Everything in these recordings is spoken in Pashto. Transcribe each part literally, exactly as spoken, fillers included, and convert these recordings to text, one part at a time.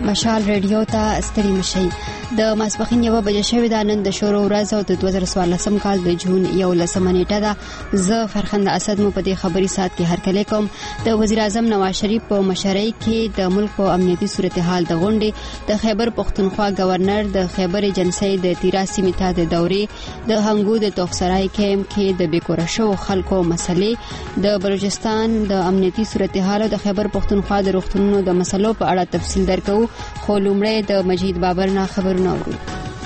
مشال ریډیو ته ستړي مشي. د ماسپخین یو بجې شوې د نن د شروع ورځ او د دوه زره څوارلسم کال د جون یولسمه نیټه ده. زه فرخنده اسد مو په دې خبري سات کې هرکلی کوم. د وزیر اعظم نواز شریف په مشرۍ کې د ملک په امنیتي صورتحال د غونډې د خیبر پختونخوا گورنر د خیبر ایجنسی د تیرا سیمې ته د دورې د هنګو د توفسرای کېم کې د بیکوره شو خلکو مسلې د بلوچستان د امنیتي صورتحال د خیبر پختونخوا د روغتونونو د مسلو په اړه تفصیل درکو. خو لومړی د مجید بابر نه خبرونه اورو.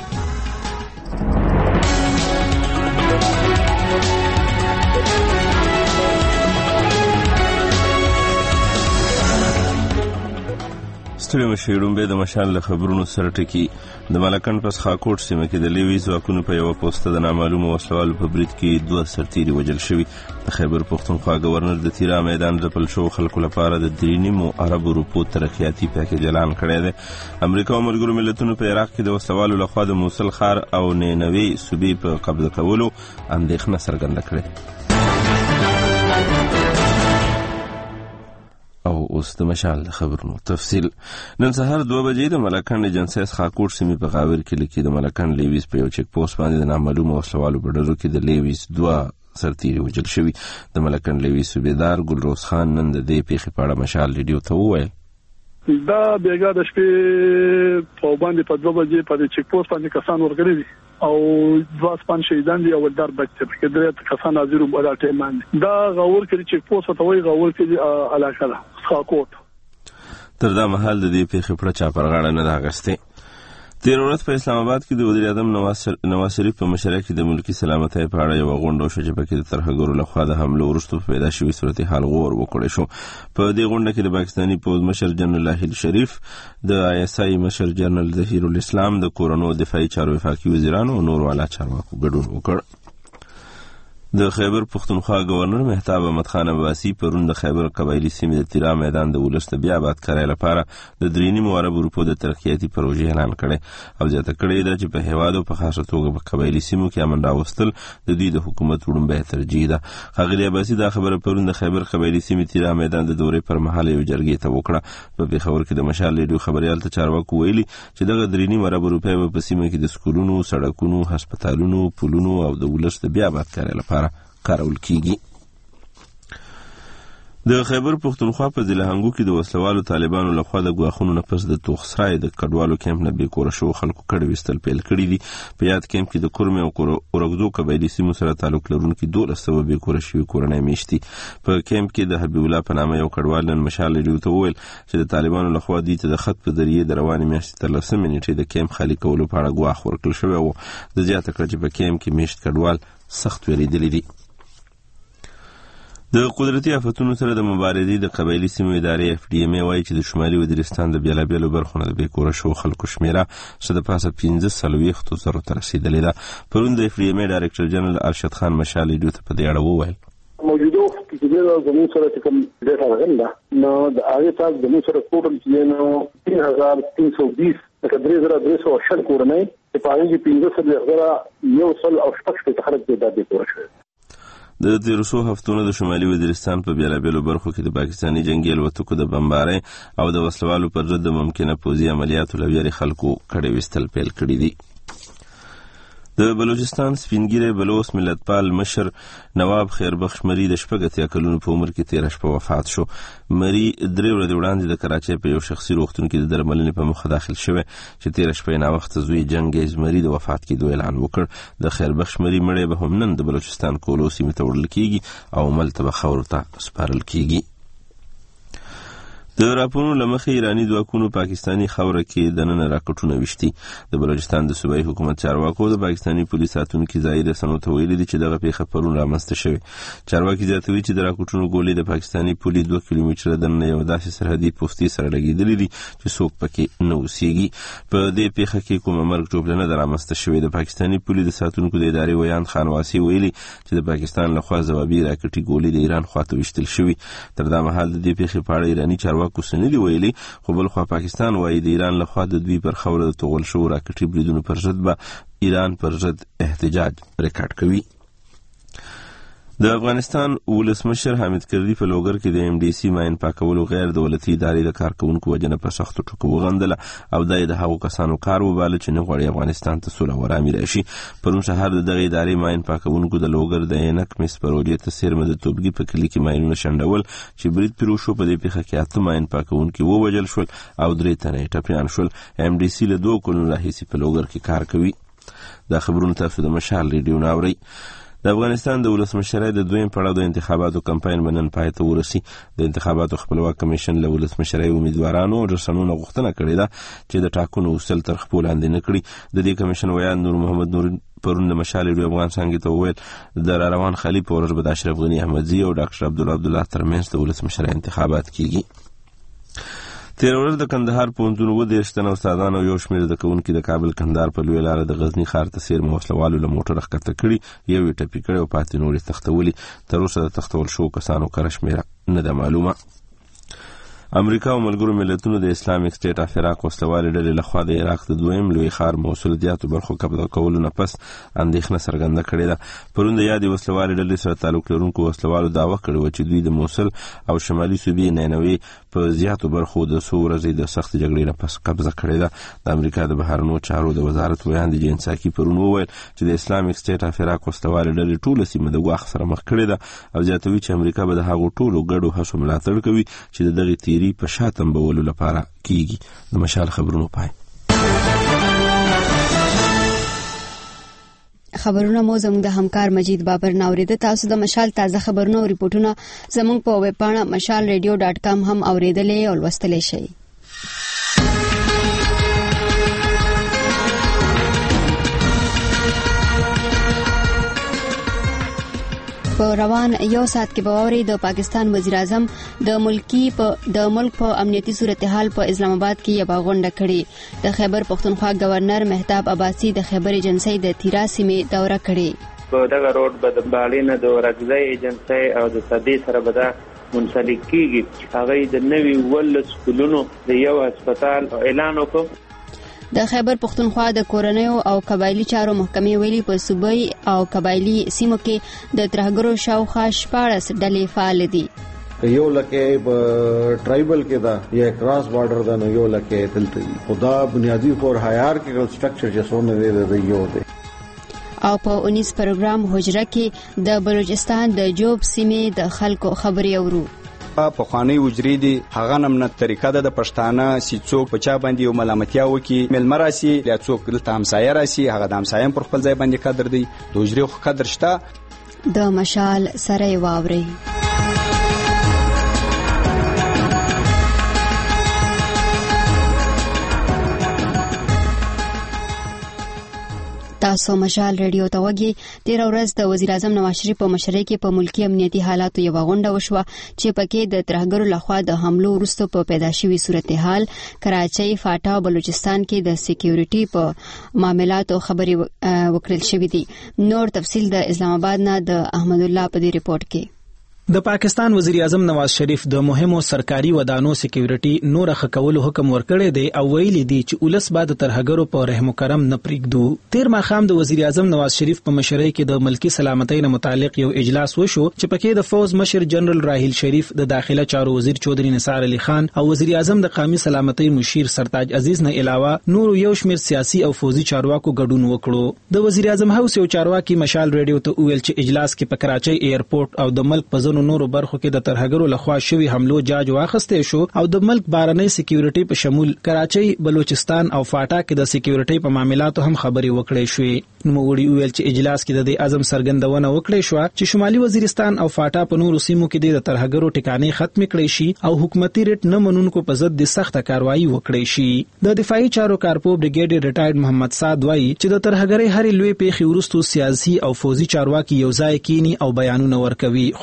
ستړي مشي. لومړی د مشال له خبرونو سره ټکی. د ملکن پس خاکوټ سیمه کې د لیوي ځواکونو په یو پوسټ د نامعلومو وسلوالو په برید کې دوه سرتیري وژل شوي. د خیبر پختونخوا گورنر د تیرا میدان د پل شو خلکو لپاره د درې نیمو عربو روپو ترقیاتي پیکیج اعلان کړی دی. امریکا او ملګرو ملتونو په عراق کې د وسلوالو لخوا د موصل ښار او نینوي صوبې په قبضه کولو اندېښنه څرګنده کړې. او اوس د مشال خبرونو تفصیل. نن سهار دوه بجې د ملکن ایجنسی خاکوټ سیمې په غاور کې لکه د ملکن لیویس په یو چک پوسټ باندې د نامعلومو وسلوالو په ډلو کې د لیویس دوه سرتیري وژل شوي. د ملکن لیویس صوبیدار ګلروز خان نن د دې پیښې په اړه مشال ریډیو ته وویل. دا بیګا د شپې په باندې په دوه بجې په چک پوسټ باندې کسان ورغلي دي او دوه سپان شهیدان دي او ولدار بچي په درې کسان حاضر وو په ټیم باندې. دا غاور کې چک پوسټ ته وایي غاور کې علاقه ده خاکوټ. تر دا مهال د دې پیښې پر چا پرغاړه نه ده اخیستې. تیر ورځ په اسلام آباد کې د وزیر اعظم نواز شریف په مشرۍ کې د ملکی سلامتۍ په اړه یو غونډه شوه چې پکې د ترهګرو لخوا د حمله وروسته پیدا شوی صورتحال غور وکړی شو. په دې غونډه کې د پاکستاني پوځ مشر جنرال اهیل شریف، د آی اس آی مشر جنرال ظهیر الاسلام، د کورونو دفاعي چارو وفاقي وزیرانو او نور والا چارواکو ګډون وکړ. د خیبر پختونخوا گورنر مهتاب احمد خان عباسی پرون د خیبر قبایلی سیمې د تیرا میدان د ولس د بیا آباد کړای لپاره د درې نیمو عربو روپو د ترقیاتي پروژې اعلان کړي او زیاته کړې ده چې په هیواد او په خاصه توګه په قبایلی سیمو کې امن راوستل د دوی د حکومت وړاندې ترجیح ده. ښاغلي عباسی دا خبره پرون د خیبر قبایلی سیمې تیرا میدان د دورې پر مهال یو جرګې ته وکړه. په پیښور کې د مشال ریډیو خبريال ته چارواکو ویلي چې دغه درې نیمو عربو روپۍ په سیمه کې د سکولونو، سړکونو، هسپتالونو، پلونو او د ولس د بیا آباد کړای لپاره کارول کیږي. د خیبر پختونخوا په ضلع هنګو کې د وسلوالو طالبانو لخوا د غواخونو نه پس د توخسرای د کډوالو کیمپ نه بیکوره شو خلکو کډه وستل پیل کړی دي. په یاد کیمپ کې د کورمه او اورګدو قبایلی سیمو سره تعلق لرونکي دولس سوه بیکوره شوي کورنۍ میشتي. په کیمپ کې د حبیب الله په نامه یو کډوال نن مشال ریډیو ته وویل چې د طالبانو لخوا دې ته د خط په ذریعه د روانې میاشتې تر لسمې نیټې د کیمپ خالي کولو په اړه غواخ ورکړل شوی و. د زیاته کړه چې په کیمپ کې میشت کډوال سخت ویریدلي دي. د قدرتي آفتونو سره د مبارزې د قبایلی سیمو ادارې اف ډي ام ای وایي چې د شمالي وزیرستان د بیلابیلو برخو نه د بیکوره شو خلکو شمیره څه د پاسه پنځه څلوېښتو زرو ته رسېدلې ده. پرون د اف ډي ام ای ډایرکټر جنرال ارشد خان مشال ریډیو ته په دې اړه وویل. موجوده وخت کې د زموږ سره چې کوم ډیټا راغلی ده نو د هغې سره زموږ سره ټوټل چې نو تین هزار تین سو بیس لکه درې زره درې سوه شل کورنۍ چې په هغې کې پنځه څلوېښت زره یو سل او شپږ شپېته خلک دې دا بیکوره شوي. د تیرو څو هفتونو د شمالي وزیرستان په بیلابیلو برخو کې د پاکستاني جنگي الوتکو د بمبارۍ او د وسلوالو پر ضد د ممکنه پوځي عملیاتو له ویرې خلکو کډې ویستل پیل کړي دي. د بلوچستان سپینګیری بلوچ ملتپال مشر نواب خیربخش مری د شپږ اتیا کلونو په عمر کې تیره شپه وفات شو. مری درې ورځې وړاندې د کراچۍ په یو شخصي روغتون کې د درملنې په موخه داخل شوی چې تیره شپه یې ناوخته زوی جنګیز مری د وفات کېدو اعلان وکړ. د خیربخش مری مړی به هم نن د بلوچستان کولو سیمې ته وړل کېږي او ملته به خاورو ته سپارل کېږي. د راپورونو له مخې ایراني ځواکونو پاکستاني خاوره کې دننه راکټونه ویشتي. د بلوچستان د صوبایي حکومت چارواکو د پاکستاني پولیس ساتونکي ځایي رسنیو ته ویلي دي چې دغه پیښه پرون رامنځته شوې. چارواکي زیاتوي چې د راکټونو ګولۍ د پاکستاني پولي دوه کیلومتره دننه یو داسې سرحدي پوستې سره لګېدلې دي چې څوک پکې نه اوسېږي. په دې پیښه کې کومه مرګ ټوپله نه ده رامنځته شوې. د پاکستاني پولي د ساتونکو د ادارې ویان خانواسي ویلي چې د پاکستان لخوا ځوابي راکټي ګولۍ د ایران خواته ویشتل شوي. تر دا مهال د دې پیښې په اړه ایراني چارواکو څه نه دي ویلي، خو بل خوا پاکستان وایي د ایران لخوا د دوی پر خوره د توغل شوو راکټي بریدونو پر ضد به ایران پر ضد احتجاج ریکارډ کوي. د افغانستان ولسمشر حامد کرزي په لوګر کې د ام ډي سي ماین پاکولو غیر دولتي ادارې د کارکونکو وجنه په سختو ټکو وغندله او د هغو کسانو کار وباله چې نه غواړي افغانستان ته سوله او ارامي راشي. پرون سهار د دغې ادارې ماین پاکونکو د لوګر د عینک مس پروژې ته څیرمه د توبګي په کلي کې ماینونه شنډول چې برید پرې وشو. په دې پیښه کې اته ماین پاکونکي ووژل شول او درې تنه یې ټپیان شول. ام ډي سي له دوه کلونو راهیسې په لوګر کې کار کوي. دا خبرونه تاسو د مشال ریډیو نه اورئ. د افغانستان د ولسمشرۍ د دویم پړاو د انتخاباتو کمپاین به نن پای ته ورسي. د انتخاباتو خپلواک کمیشن له ولسمشرۍ امیدوارانو او رسنونو غوښتنه کړې ده چې د ټاکنو اصل تر خپل لاندې نه کړي. د دې کمیشن ویان نور محمد نور پرون د مشال ریډیو افغان څنګه ته وویل د را روان خلیف په ورځ به د اشرف غني احمدزي او ډاکټر عبدالله عبدالله ترمنځ د ولسمشرۍ انتخابات کیږي. تیر ورځ د کندهار پوهنتون اووه دېرش تنه استادان او یو شمېر زده کوونکي د کابل کندهار په لویه لاره د غزني ښار ته څیرمه وسلوالو له موټره ښکته کړي، یو یې ټپي کړی او پاتې نور یې تختولي. تر اوسه د تختول شوو کسانو کره شمېره نه ده معلومه. امریکا او ملګرو ملتونو د اسلامیک سټیټ اف عراق وسلوالې ډلې لخوا د عراق د دویم لوی ښار موصل زیاتو برخو قبضه کولو نه پس اندېښنه څرګنده کړې ده. پرون د یادې وسلوالې ډلې سره تعلق لرونکو وسلوالو دعوه کړې وه چې دوی د موصل او شمالي صوبې نینوې په زیاتو برخو د څو ورځې د سختې جګړې نه پس قبضه کړې ده. د امریکا د بهرنیو چارو د وزارت ویان د جین ساکي پرون وویل چې د اسلامیک سټیټ اف عراق وسلوالې ډلې ټوله سیمه د ګواښ سره مخ کړې ده او زیاتوي چې امریکا به د هغو ټولو ګډو هڅو ملاتړ کوي چې د دغې تیري په شاتم بولو لپاره کیږي. د مشال خبرونو پای. خبرونه مو زموږ د همکار مجید بابر ناوریده. تاسو د مشال تازه خبرونه او ریپورتونه زموږ په ویب پاڼه مشال ریډیو ډاټ کام هم اوریدلې او لوستلی شئ. په روان یو ساعت کې به واورئ د پاکستان وزیر اعظم د ملکی په د ملک په امنیتي صورتحال په اسلام آباد کې یوه غونډه کړې. د خیبر پښتونخوا گورنر مهتاب عباسي د خیبر ایجنسۍ د تیرا سیمې دوره کړې. په دغه روډ به د بالینه د ورکزۍ ایجنسۍ او د صدې سره به دا منسلک کیږي. هغه د نوي ولس سکولونو د یو هسپتال اعلان وکړ. د خیبر پښتونخوا د کورنیو او قبایلی چارو محکمې ویلي په صوبایي او قبایلی سیمو کې د ترهګرو شاوخوا شپاړس ډلې فعال دي. یو لکه په ټرایبل کې دا یا کراس بارډر دا نو یو لکه دلته خدا بنیادی فور هایرارکیکل سټرکچر چې څونه دی د یو دی. او په اونیس پروګرام حجره کې د بلوچستان د جوب سیمې د خلکو خبري اورو. په خواني وجري دي هغه نمنه طریقه ده د پښتانه سی څوک په چا باندې یو ملامتیا وکي ملمر راسي یا څوک دلته همسایه راسي هغه د همسایه پر خپل ځای باندې قدر دی د وجري خو قدر شته. د مشال سره واوري. تاسو مشال ریډیو ته وګورئ. تیر ورځ د وزیر اعظم نواز شریف په مشرۍ کې په ملکی امنیتي حالاتو یو غونډه وشوه چې پکې د ترهګرو لخوا د حملو وروسته په پیدا شوي صورتحال، کراچۍ، فاټا او بلوچستان کې د سکیورټي په معاملاتو خبري وکړل شوې دي. نور تفصیل د اسلام آباد نه د احمد الله په دې ریپورت کې. د پاکستان وزیر اعظم نواز شریف د مهمو سرکاري ودانو سکیورټي نور خکولو حکم ورکړی دی او ویلي دی چې ولس بعد ترهګرو په رحم کرم نه پریږدو. تیر ماښام د وزیر اعظم نواز شریف په مشرۍ کې د ملکی سلامتۍ نه متعلق یو اجلاس وشو چې پکې د فوز مشر جنرال راحیل شریف، د داخله چارو وزیر چودري نثار علي خان او وزیر اعظم د قومي سلامتۍ مشیر سرتاج عزیز نه علاوه نور یو شمېر سیاسي او فوزي چارواکو ګډون وکړو. د وزیر اعظم هاوس یو چارواکي مشال ریډیو ته ویل چې اجلاس کې په کراچۍ ایرپورټ او د ملک په نورو برخو کې د ترهګرو لخوا شوی حملو جاج واخسته شو او د ملک بارنۍ سکیورټي په شمول کراچۍ، بلوچستان او فاټا کې د سکیورټي په معاملاتو هم خبري وکړې شوې. نو وړي ویل چې اجلاس کې د اعظم سرګندونه وکړې شو چې شمالي وزیرستان او فاټا په نورو سیمو کې د ترهګرو ټکانې ختم کړي شي او حکومتي ریټ نه منونکو په ضد د سخته کاروایی وکړي شي. د دفاعي چارو کارپو بریګیډ ریټایرډ محمد سعد وایي چې د ترهګرۍ هرې لوی پیښې وروسته سیاسي او فوزي چارواکي یو ځای کینی او بیانونه ورکوي، خو په حقیقت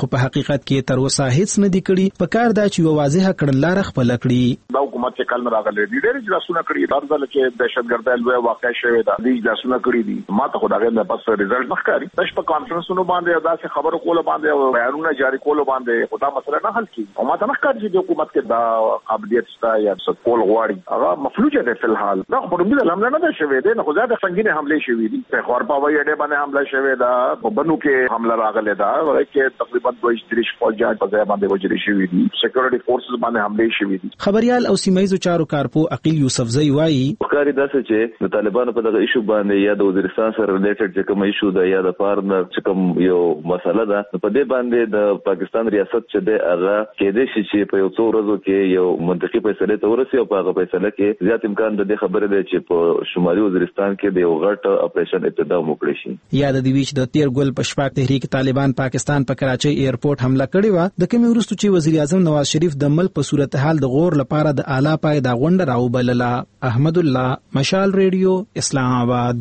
حقیقت کې تر اوسه هیڅ نه دی کړی. په کار دا چې یو واضحه کړنلاره خپل کړي. دا حکومت چې کله راغلی دی ډېر اجلاسونه کړي، هر ځل چې دهشتګردۍ لوی واقع شوې ده دې اجلاسونه کړي دي. ما ته خو دا غیر نه بس ریزلټ نه ښکاري. تاسو په کانفرنسونو باندې دا څه خبرو کول باندې او بیانونه جاری کول باندې خدا مسله نه حل کیږي. او ما ته نه ښکاري چې د حکومت کې دا قابلیت شته یا څه کول غواړي. هغه مفلوجه ده په الحال. دا خو په دې حمله نه ده شوې ده، نه خو زیاته سنگینه حمله شوې دي. په خورپا وایي اډه باندې حمله شوې ده، په بنو کې حمله راغله ده، ورکه تقریبا دوه درې فوجان په ځای باندې وجري شوې دي، سکیورټي فورسز باندې حمله شوې دي. خبريال او سیمایي چارو کارپو عقیل یوسفزئی وایي ښکاری دا چې د طالبانو په دغه ایشو باندې یا د وزیرستان سره ریلیټډ چې کوم ایشو ده یا د فارنر چې کوم یو مسله ده، په دې باندې د پاکستان ریاست چې ده هغه کېدې شي چې په یو څو ورځو کې یو منطقي فیصله ته ورسي او په هغه فیصله کې زیات امکان د دې خبره ده چې په شمالي وزیرستان کې د یو غټ اپریشن ابتدا وکړي شي. یاد دی چې د تیر ګل پښپاک تحریک طالبان پاکستان په کراچۍ ایرپورټ حمله کړې و، د کومې وروسته چې وزیر اعظم نواز شریف د ملک په صورتحال د غور لپاره د اعلی پای د غونډه راوبلله. احمد الله، مشال ریډیو، اسلام آباد.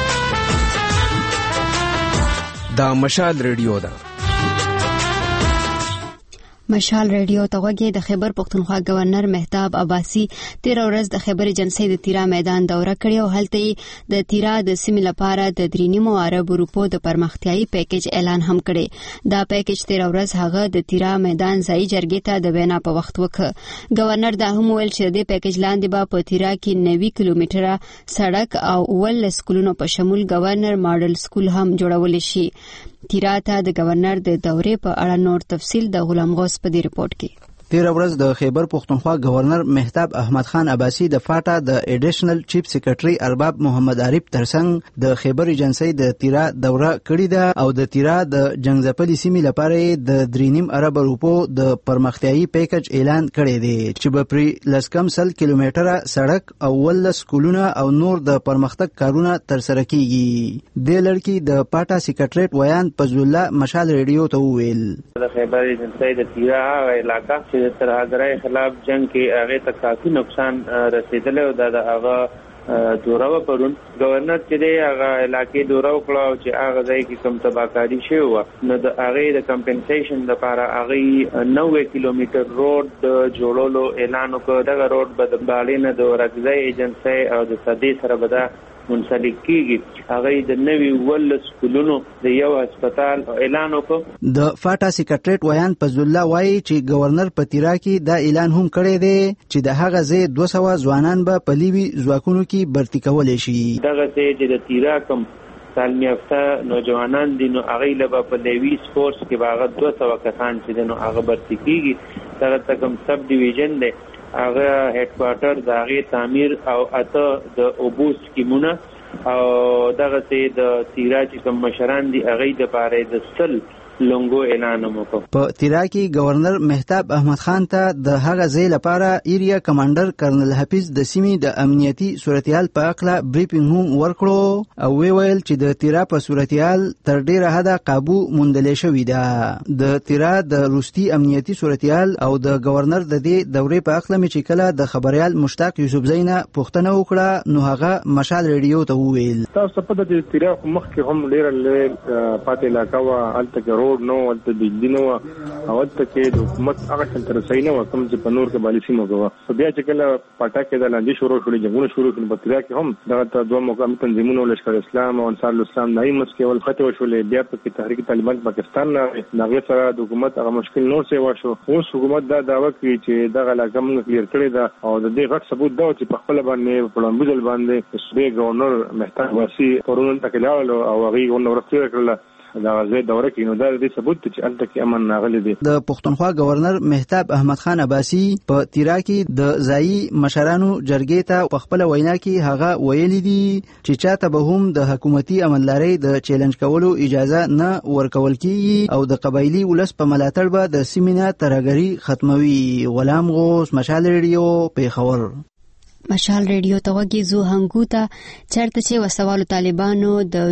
دا مشال ریډیو ده. مشال ریډیو ته وګورئ. د خیبر پختونخوا گورنر مهتاب عباسی تیر ورځ د خیبر ایجنسی د تیرا میدان دوره کړې او هلته د تیرا د سیمې لپاره د درینیمو عرب روپو د پرمختیايي پیکیج اعلان هم کړي. دا پیکیج تیر ورځ هغه د تیرا میدان ځای جرګې ته د وینا په وخت وکړ. گورنر دا هم ویل چې د پیکیج لاندې به په تیرا کې نوي کیلومتره سړک او ول سکولونو په شمول گورنر ماډل سکول هم جوړول شي. تیرا ته د گورنر د دورې په اړه نور تفصیل د غلام غوث په دې رپورت کې. تیر ورځ د خیبر پختونخوا گورنر مهتاب احمد خان عباسی د فاټا د ایډیشنل چیف سیکریټری ارباب محمد عارف ترڅنګ د خیبر ایجنسی د تیرا دوره کړې ده او د تیرا د جنگزپلي سیمې لپاره د درینیم ارب روپو د پرمختیايي پیکج اعلان کړی دی چې به پرې لسکم سل کیلومتره سړک او ول سکولونه او نور د پرمختګ کارونه تر سره کیږي. د لړکی د پاټا سیکریټریټ ویان فضل الله مشال ریډیو ته ویل د خیبر ایجنسی د تیرا علاقہ د ترهګرۍ خلاف جنگ کې هغه ته کافي نقصان رسیدلی او د هغه دوره پرون گورنر چې دی هغه علاقې دوره وکړه او چې هغه ځای کې کوم تباهکاري شوې وه نو د هغې د کمپنسیشن لپاره هغې نوي کیلومتر روډ د جوړولو اعلان وکړ. دغه روډ به د بالې نه د ورکزۍ ایجنسۍ او د سدې سره به دا منسلک کیږي. هغه د نوي ول سکولونو د یو هسپتال اعلان وکړ. د فاټا سیکریټریټ ویان فضل الله وایي چې گورنر په تیرا کې دا اعلان هم کړی دی چې د هغه ځای دوه سوه ځوانان به په لیوي ځواکونو کې برتي کولی شي. دغه ځای چې د تیرا کوم تعلیم یافته نوجوانان دي نو هغې له به په لیوي سپورټس کې به هغه دوه سوه کسان چې دي نو هغه برتي کیږي. دغه ته کوم سب ډیویژن دی هغه هډ کوارټر د هغې تعمیر او اته د اوبو سکیمونه او دغه څه د تیرا چې کوم مشران دي هغې دپاره د سل لونګو اعلان وکړ. په تیرا کې گورنر مهتاب احمد خان ته د هغه ځای لپاره ایریا کمانډر کرنل حفیظ د سیمې د امنیتي صورتحال په اړه بریفینګ هم ورکړو او وی ویل چې د تیرا په صورتحال تر ډیره حده قابو موندلې شوې ده. د تیرا د روستي امنیتي صورتحال او د گورنر د دې دورې په اړه مې چې کله د خبريال مشتاق یوسفزئی نه پوښتنه وکړه نو هغه مشال ریډیو ته وویل تاسو په دې تیرا مخ کې هم ډیره لږ پاتې علاقه و الته نو ولته بجلی نو او ته کې د حکومت هغه څنګه رسېږي نو کوم چې په نور کې بالي سیمه کوه په بیا چې کله پټا کې د لاندې شروع شولې جنگونه شروع کړي په تیرا کې هم دا دوه مقام تنظیمونو لشکر اسلام او انصار الاسلام نای مسکه ول خطه شولې بیا په تحریک طالبان پاکستان نه دغه سره د حکومت هغه مشکل نور څه واشو. اوس حکومت دا داوا کوي چې دغه علاقه موږ کلیر کړی دا او د دې غټ ثبوت دا چې په خپل باندې په لامبوزل باندې صوبې گورنر مهتاب واسي پرون تکلیاله او هغه ورنور کړل دا غزه دوره کې نو دا د ثبوت چې انت کې امن ناغلی دي. د پښتونخوا گورنر مهتاب احمد خان عباسی په تیرا کې د ځایي مشرانو جرګې ته په خپل وینا کې هغه ویلي دي چې چاته به هم د حکومتي امنلاري د چیلنج کولو اجازه نه ورکول کیږي او د قبایلی ولس په ملاتړ به د سیمینه ترهګری ختموي. غلام غوث، مشال ریډیو، پیښور. مشال ریډیو ته وګورئ هنګو ته چرته چې وسوالو طالبانو د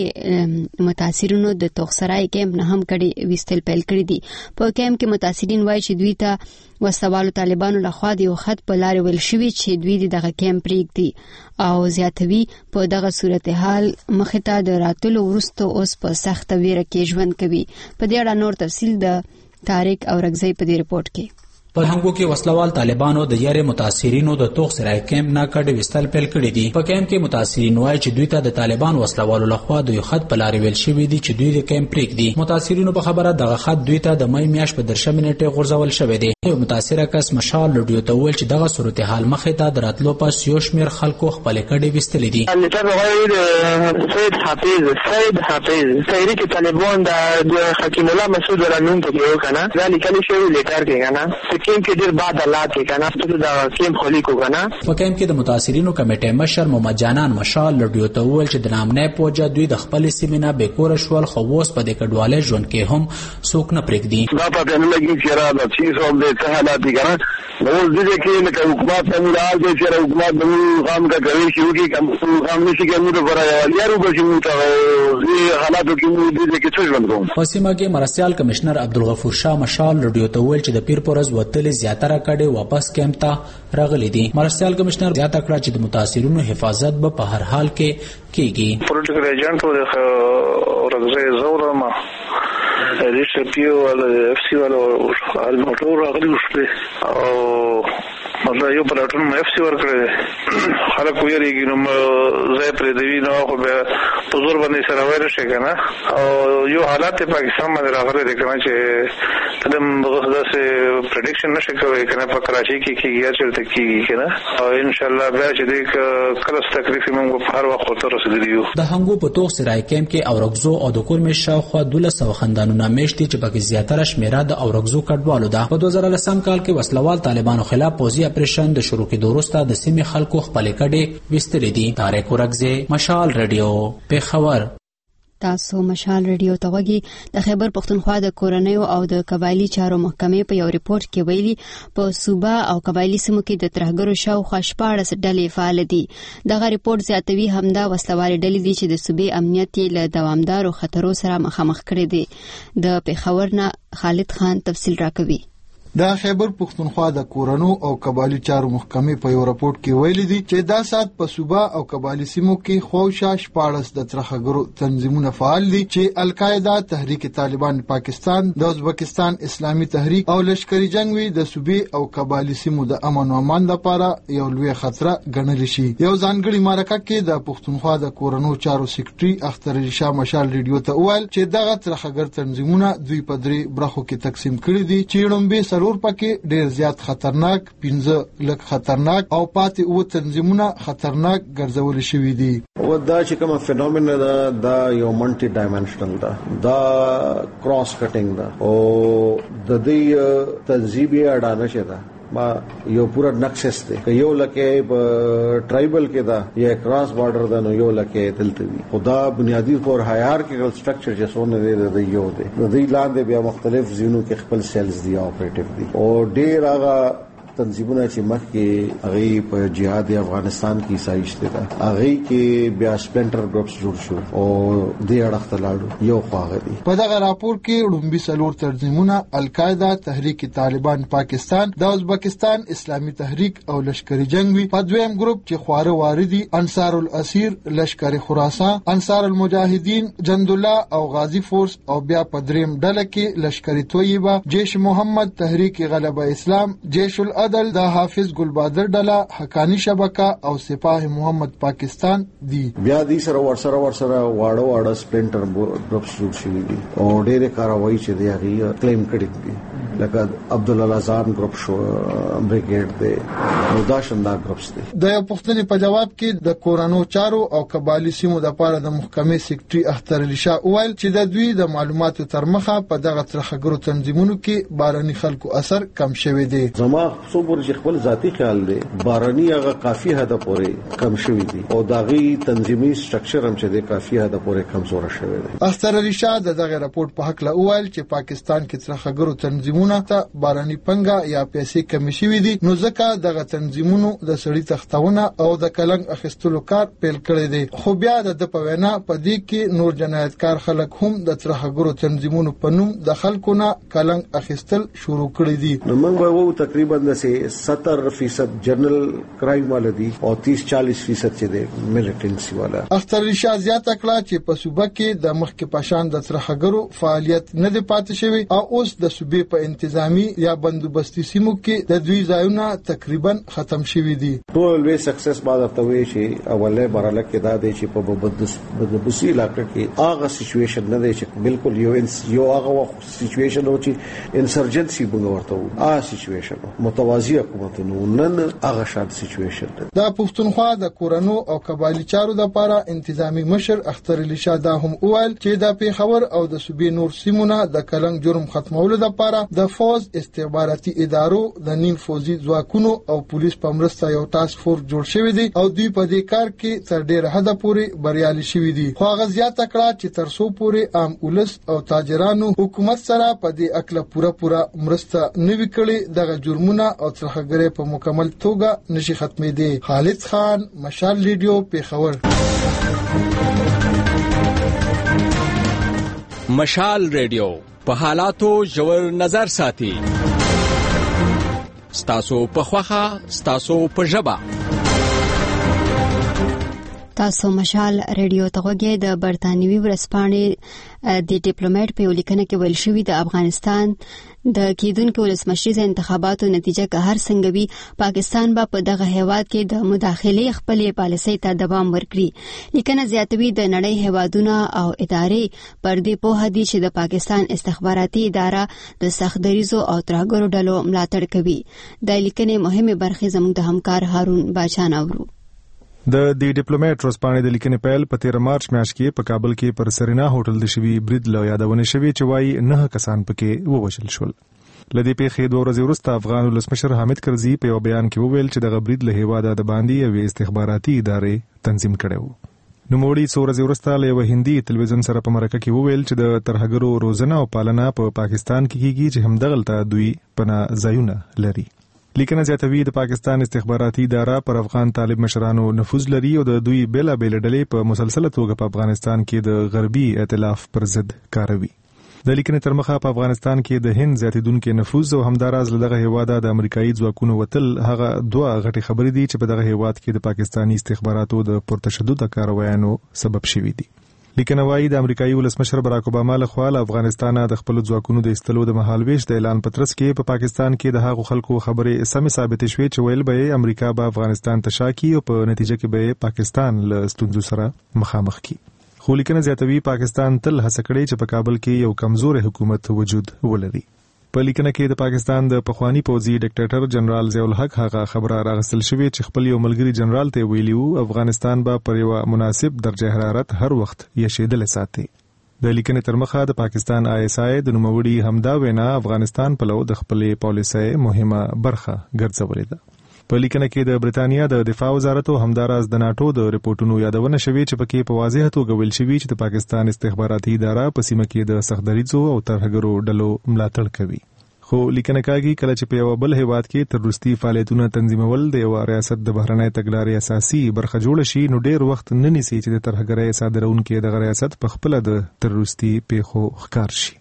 ویری متاثرینو د توغسرای کیمپ نه هم کړي وستل پیل کړی دي. په کیمپ کې متاثرین وایي چې دوی ته وسوالو طالبانو لخوا د یو خط په لار ویل شوی چې دوی دغه کیمپ پرېږدي او زیاتوي په دغه صورتحال مخې ته د راتلو وروسته اوس په سخته ویره کې ژوند کوي. په دې اړه نور تفصیل د طارق اورغزی په دې رپورت کې. په هنګو کې وسلوال طالبانو د یاري متاثرینو د توغ سرای کیمپ نه کډ وستل پیل کړی دي. په کیمپ کې متاثرین وایي چې دوی ته د طالبان وسلوالو لخوا د یو خط په لارې ویل شوی دي چې دوی د کیمپ پرېږدي. متاثرینو په خبره دغه خط دوی ته د مې میاشت په درشمه نیټه غورځول شوی دی. یو متاثره کس مشال لډیو ته ویل چې دغه صورتحال مخې ته د راتلو پس یو شمېر خلکو خپل کډې وستلې دي. سید حافظ سید حافظ تحریک طالبان د حکیم الله مسعود ورانون ته یو کنه ځکه کله شوی لیټر کې کنه سکیم کې ډیر بعد الله کې کنه ستاسو د کیم خلی کو کنه. په کیمپ کې د متاثرینو کمیټې مشر محمد جانان مشال لډیو ته ویل چې د نامنه پوجا دوی د خپل سیمینه به کور شول خو اوس په دې کډواله ژوند کې هم څوک نه پرېږدي. دا په دې لګي چې را د چیز او د سهالات دي کنه نو دې کې نه حکومت سمورال دې چې حکومت د قام کا کوي چې کی کوم قام نشي کوي د برای یارو به چې موږ ته حالاتو کې موږ دې کې څه ژوند کوو. په سیمه کې مرستيال کمشنر عبدالغفور شاه مشال لډیو ته ویل چې د پیر پورز وتل زیاتره کډې واپس کیمپ ته راغلي دي. مرستيال کمشنر زیاته کړه چې د متاثرینو حفاظت به په هر حال کې کیږي. پولیټیکل ایجنټ ورغزه زوره ما ریشه پیو ول اف سی ول ال موټور راغلي وشته او مطلب یو پلاټون مې اف سی ور کړی خلک ویریږي نو زه پرې دی نو خو به حضور باندې سره وایره شي کنه او یو حالات پاکستان باندې راغلي دي کنه چې تدم دغه پریډکشن نشي کوي کنه په کراچي کې کیږي چې کیږي کنه او ان شاء الله بیا چې د کلس تکلیف موږ په هر وخت تر رسیدلیو. د هنګو په توغ سرای کیمپ کې اورغزو او د کورمې شاوخوا دولس سو خندانونه میشتي چې پکې زیاتره شمیره د اورغزو کډوالو ده. په دوه زره لسم کال کې وسلوال طالبانو خلاف پوځي اپریشن د شروع کېدو وروسته د سیمې خلکو خپل کډې وستلې دي. طارق اورغزی مشال رادیو پیښور. تاسو مشال رادیو ته وګورئ. د خیبر پښتونخوا د کورنیو او د قبایلی چارو محکمې په یو ریپورت کې ویلي په صوبه او قبایلی سیمو کې د ترهګرو شاوخوا شپاړس ډلې فعال دي. دغه ریپورت زیاتوي همدا وسلوال ډلې دي چې د صوبې امنیت له دوامدارو خطرونو سره مخامخ کړي دي. د پیښور نه خالد خان تفصیل راکوي. د خیبر پښتونخوا د کورنو او قبایلی چارو محکمې په یو راپورټ کې ویلي دي چې دا سات په صوبه او قبایلی سیمو کې خوشا شپاړس د ترهګرو تنظیمونه فعال دي چې القاعده، تحریک طالبان پاکستان، د ازبکستان اسلامي تحریک او لشکري جنگ وی د صوبې او قبایلی سیمو د امن او امان لپاره یو لوی خطر ګڼل شي. یو ځانګړي مرکه کې د پښتونخوا د کورنو چارو سیکریټري اختر علي شاه مشال ریډیو ته وویل چې دغه ترهګر تنظیمونه دوی په درې برخو کې تقسیم کړي دي چې لومبي ضرور پکې ډېر زیات خطرناک، پنځه لک خطرناک او پاتې او تنظیمونه خطرناک ګرځول شوی دي. و دا چې کوم فینومنا دا دا یو ملټي ډایمنشنل دا دا کراس کټینګ دا او د دې تنظیمي اډانه شه دا ما یو پورا نقشس دی یو لکه ټرایبل کې دا یا کراس بارډر دا نو یو لکه دلته وي. خدا بنیادی طور هایرارکیکل سټرکچر چې څونه دی د یو دی د دې لاندې بیا مختلف زینو کې خپل سیلز دی اپریټیو دی او ډیر هغه تنظیمونه چې مخکې هغه په جهاد افغانستان کې سایش دي هغه کې بیا سپلنټر ګروپس جوړ شو او د اړخ لاړو یو خواغه دي. په دغه راپور کې لومبي سلور تنظیمونه القاعده، تحریک طالبان پاکستان، د ازبکستان اسلامي تحریک او لشکري جنگ وی. په دویم ګروپ چې خواره واردي انصار الاسیر، لشکر خراسان، انصار المجاهدین، جندالله او غازی فورس او بیا په دریم ډله کې لشکري طیبه، جیش محمد، تحریک غلبه اسلام، جیش عدل، د حافظ ګلبادر ډله، حقانی شبکه او سپاه محمد پاکستان دي. بیا دې سره ورسره ورسره واړه واړه سپلنټر ګروپس جوړ شوي دي او ډېر کاروایی چې دی هغه کلیم کړی دي لکه عبدالله اعظم ګروپ شو، بریګیډ دی او دا شاندار ګروپس دي. د یو پښتني په جواب کې د کورانو چارو او قبایلی سیمو د پاره د محکمې سیکریټري اختر علي شاه وویل چې د دوی د معلوماتو تر مخه په دغه ترهګرو تنظیمونو کې باراني خلکو اثر کم شوی دی. زما څو پورې خپل ذاتی خیال دی باراني هغه کافي حد پورې کم شوی دی او داغي تنظیمي سټرکچر هم چې د کافي حد پورې کمزور شوی دی. اختر علي شاه دغه راپورټ په حق لا وویل چې پاکستان کې ترهګرو تنظیمونه ته باراني پنګه یا پیسې کم شوی دي نو ځکه دغه تنظیمونو د سړي تختونه او د کلنګ اخیستلو کار پیل کړی دی. خو بیا د په وینا په دې کې نور جنایتکار خلک هم د ترهګرو تنظیمونو په نوم د خلکو نه کلنګ اخیستل شروع کړی دي. نو موږ وایو تقریبا د ستر فیصد جنرال کرایم ولدي او تیس چالیس فیصد چې د میلیټنسي والا. اختر رشا زیاته کړه چې په صوبه کې د مخکې پاشان د ترهګرو فعالیت نه دی پاتې شوی او اوس د صوبې په انتظامی یا بندوبستي سیمو کې د دوی ځایونه تقریبا ختم شوي دي. ټول وی سکسس بعد ته وی چې اوله مرحله کې دا دی چې په بندوبستي علاقې کې هغه سچويشن نه دی چې بالکل یو یو هغه سچويشن او چې انسرجنسي بنګ ورته وو هغه سچويشن متوازی حکومتونو نن هغه شان سچويشن ده. د پښتونخوا د کورونو او قبایلی چارو لپاره انتظامی مشر اختر رشا دا هم وویل چې د پیښور او د صوبې نور سیمونه د کلنګ جرم ختمولو لپاره د فوز استخباراتي ادارو د نیم فوزي ځواکونو او پولیس په مرسته یو ټاسک فورس جوړ شوی دی او دوی په دې کار کې تر ډیره حده پورې بریالي شوي دي. خو هغه زیاته کړه چې تر څو پورې عام ولس او تاجرانو حکومت سره په دې اکله پوره پوره مرسته نه وی کړي دغه جرمونه او ترهګرۍ په مکمل توګه نشي ختمېدي. خالد خان، مشال ریډیو، پیښور. مشال ریډیو په حالاتو ژور نظر ساتي. ستاسو په خوخه، ستاسو په ژبه. تاسو مشال ریډیو ته غوږی. د برتانوي ورځپاڼې د ډیپلوماټ په لیکنه کې ویل شوی د افغانستان د کېدونکو ولسمشریز انتخاباتو نتیجه که هر څنګه وي پاکستان به په دغه هیواد کې د مداخلې خپلې پالیسۍ ته دوام ورکړي. لیکنه زیاتوي د نړۍ هیوادونه او ادارې پر دې پوهه دي چې د پاکستان استخباراتي اداره د سختدریزو او ترهګرو ډلو ملاتړ کوي. د لیکنې مهمه برخه زموږ د همکار هارون باچان اورو. د دی ډیپلوماټ ورځپاڼې د لیکنې پیل په تیر مارچ میاشت کې په کابل کې پر سرینا هوټل د شوی برید له یادونه شوی چې وايي نه کسان پکې ووژل شول. لدې پیښې دوه ورځې وروسته افغان ولسمشر حامد کرزي په یو بیان کې وویل چې دغه برید له هیواده د باندې یو استخباراتي ادارې تنظیم کړی و. نوموړي څو ورځې وروسته له یو هندي تلویزیون سره په مرکه کې وویل چې د ترهګرو روزنه او پالنه په پاکستان کې کیږي چې همدغلته دوی پناه ځایونه لري. لیکنه زیاتوي د پاکستان استخباراتي اداره پر افغان طالب مشرانو نفوذ لري او د دوی بیل بیل ډلې په مسلسله توګه په افغانستان کې د غربي ائتلاف پر ضد کاروي. د لیکنې تر مخه په افغانستان کې د هند زیاتیدونکو نفوذ او همداراز له دغه هیواده د امریکایي ځواکونو وتل هغه دوه غټي خبرې دي چې په دغه هیواد کې د پاکستاني استخباراتو د پرتشدد کاروایانو سبب شوي دي. لیکنه وايي د امریکایي ولسمشر براک اوباما له خوا له افغانستان د خپل ځواکونو د استلو د مهالويش د اعلان پترس کې په پا پاکستان کې د هغو خلکو خبرې سمې ثابت شوې چې ویل به امریکا به افغانستان ته شاکي او په نتیجه کې به پاکستان له ستونزو سره مخامخ کی. خو لیکنه زیاتوي پاکستان تل هڅه کړې چې په کابل کې یو کمزور حکومت وجود ولري. په لیکنه کې د پاکستان د پخوانی پوځي ډیکټیټر جنرال ضیاء الحق هغه خبره راغستل شوې چې خپل یو ملګری جنرال ته ویلی وو افغانستان به پر یو مناسب درجه حرارت هر وخت یشیدل ساتي. د لیکنې تر مخه د پاکستان آی اس آی د نوموړي همدا وینا افغانستان په لو د خپلې پالیسۍ مهمه برخه ګرځولې ده. په لیکنه کې د برتانیا د دفاع وزارت او همداراز د ناتو د ریپورتونو یادونه شوې چې پکې په واضح توګه ویل شوی چې د پاکستان استخباراتي اداره په سیمه کې د سختدریزو او ترهګرو ډلو ملاتړ کوي. خو لیکنه کاږي کله چې په یو بل هیواد کې تروریستي فعالیتونه تنظیمول د یو ریاست د بهرنۍ تګلارې اساسي برخه جوړ شي نو ډیر وخت نه نیسي چې د ترهګرۍ صادرونکو د ریاست په خپل د تروریستي پیښو ښکار شي.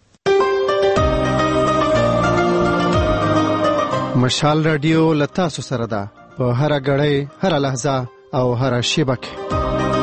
مشال رادیو لتا سو سره ده په هر غړې هر لحظه او هر شیبه کې.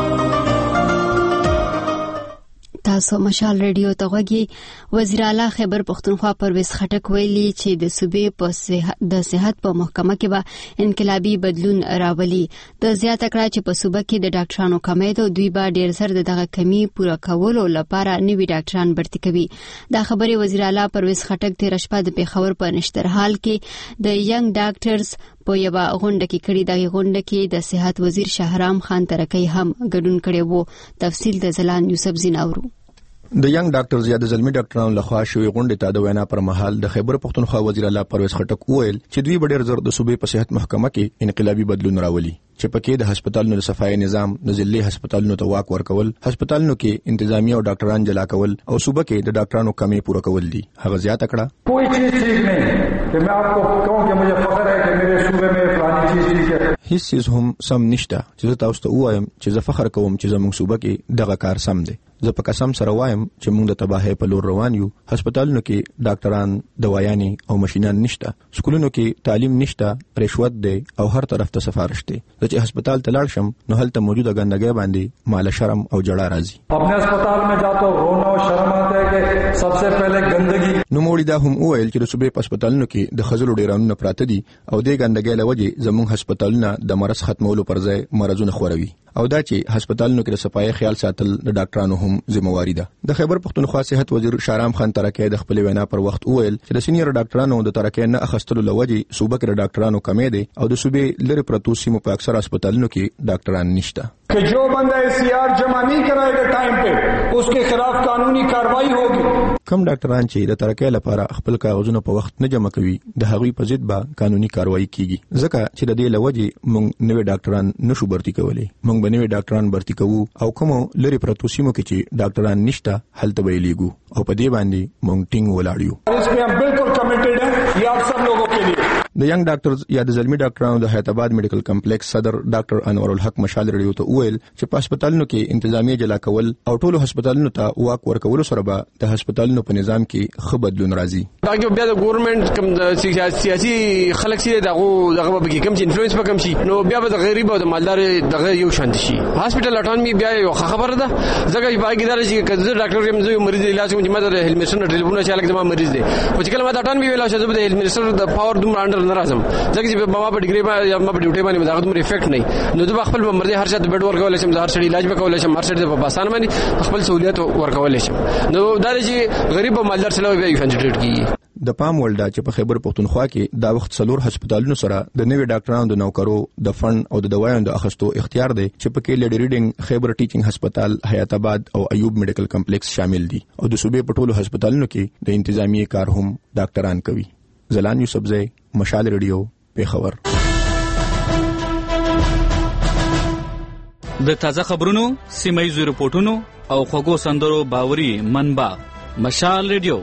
تاسو مشال ریډیو ته غوږی. وزیر اعلی خیبر پختونخوا پرویز خټک ویلي چې د صوبې په د صحت په محکمه کې به انقلابي بدلون راولي. د زیاته کړه چې په صوبه کې د ډاکټرانو کمی ده دوی به ډیر زر دغه کمی پوره کولو لپاره نوي ډاکټران برتي کوي. دا خبرې وزیر اعلی پرویز خټک تیر شپه د پیښور په نشترحال کې د ینګ ډاکټرز په یو غونډه کې کړي. د غونډه کې د صحت وزیر شهرام خان ترکی هم ګډون کړي وو. تفصیل د زلان یوسف زیناورو. د ینګ ډاکټرز یا د زلمی ډاکټرانو لخوا شوې غونډې ته د وینا پر مهال د خیبر پختونخوا وزیر اعلی پرویز خټک وویل چې دوی به ډېر زر د صوبې په صحت محکمه کې انقلابي بدلون راولي چې پکې د هسپتالونو د صفای نظام، د ضلعي هسپتالونو ته واک ورکول، هسپتالونو کې انتظامی او ډاکټران جلا کول او صوبه کې د ډاکټرانو کمی پوره کول دي. هغه زیاته کړه کوئی چیز ٹھیک نہیں کہ میں آپ کو کہوں کہ مجھے فخر ہے کہ میرے صوبے میں فلانی چیز هیڅ څه هم سم نشته چې تاسو ته وایم چې زه فخر کوم چې زموږ صوبه کې دغه کار سم دی. زه په قسم سره وایم چې موږ د تباہی په لور روان یو. هسپتالونو کې ډاکټران، دوايانې او ماشينان نشته، سکولونو کې تعلیم نشته، رشوت دی او هر طرف ته سفارش دی. زه چې هسپتال ته لاړ شم نو هلته موجوده ګندګي باندې مال شرم او جړه راځي. خپل هسپتال میں جاتا رونا او شرم آتا ہے کہ सबसे पहले गंदगी. نو موړي دا هم وویل چې د صوبې په هسپتالونو کې د خزلو ډیرانونه پراته دي او د ګندګي له وجې زموږ هسپتالونه د مرض ختمولو پر ځای مرزونه خوروي او دا چې هسپتالونو کې د صفایي خیال ساتل د ډاکټرانو هم ذمہواری ده. د خیبر پختونخوا صحت وزیر شارام خان ترکه د خپل وینا پر وخت وویل چې د سینیر ډاکټرانو د ترکه نه اخستلو لوجې صوبه کې ډاکټرانو کمې دي او د صوبې لری پرتو سیمو په اکثر هسپتالونو کې ډاکټران نشته. कि जो बंदा सी आर जमा नहीं कराएगा टाइम पे उसके खिलाफ कानूनी कार्रवाई होगी. کم ډاکټران چې د ترکه لپاره خپل کاغذونه په وخت نه جمع کوي د هغوی په ضد به قانوني کاروایی کیږي ځکه چې د دې لوجې موږ نوې ډاکټران نشو برتي کولای. موږ به نوې ډاکټران برتي کوو او کوم لری پرتو سیمو کې چې ډاکټران نشته هلته به لیګو او په دې باندې موږ ټینګ ولاړ یو. اس पे हम बिल्कुल कमिटेड हैं ये आप सब लोगों के लिए. د ینګ ډاکټرز یا د زلمی ډاکټرانو د حیات آباد میډیکل کمپلیکس صدر ډاکټر انور الحق مشال رډیو ته ویل چې په هسپتالونو کې انتظامی جلا کول او ټولو هسپتالونو ته واک ورکول سره به د هسپتالونو په نظام کې ښه بدلون راځي. دا کې بیا د ګورنمنت کوم د سیاسي خلک سي دغه دغه به کې کوم انفلوئنس په کوم شي نو بیا به د غریب او د مالدار دغه یو شان شي. هسپتال اټانومي بیا یو خبره ده ځکه چې باقي دار چې کله ډاکټر یم زه مریض علاج کوم چې ما د هیلث منسټر ټلیفون چاله کوم مریض دی او چې کله ما د اټانومي ویلا شته د هیلث منسټر د پاور دوم انډر نه راځم ځکه چې ما په ډیګری ما یا ما په ډیوټي باندې دغه دومره افیکټ نه نو د خپل مرزي هر څه د بیډ ورکول شم هر څه علاج وکول شم هر څه په باسان باندې خپل سہولیت ورکول شم نو دا چې غریب او مالدار سره به کنسنټریټ کیږي. د پام ولدا چې په خیبر پختونخوا کې دا وخت څلور هسپتالونو سره د نوي ډاکټرانو د نوکرو د فند او د دوايانو د اخستو اختیار دی چې په کې لیډي ریډینګ، خیبر ټیچینګ هسپتال، حیات آباد او ایوب میډیکل کمپلیکس شامل دي او د صوبې په ټولو هسپتالونو کې د انتظامی کار هم ډاکټران کوي. زلان یوسفزئی، مشال ریډیو، پیښور. د تازه خبرونو، سیمایي رپورټونو او خوږو سندرو باوري منبع مشال ریډیو.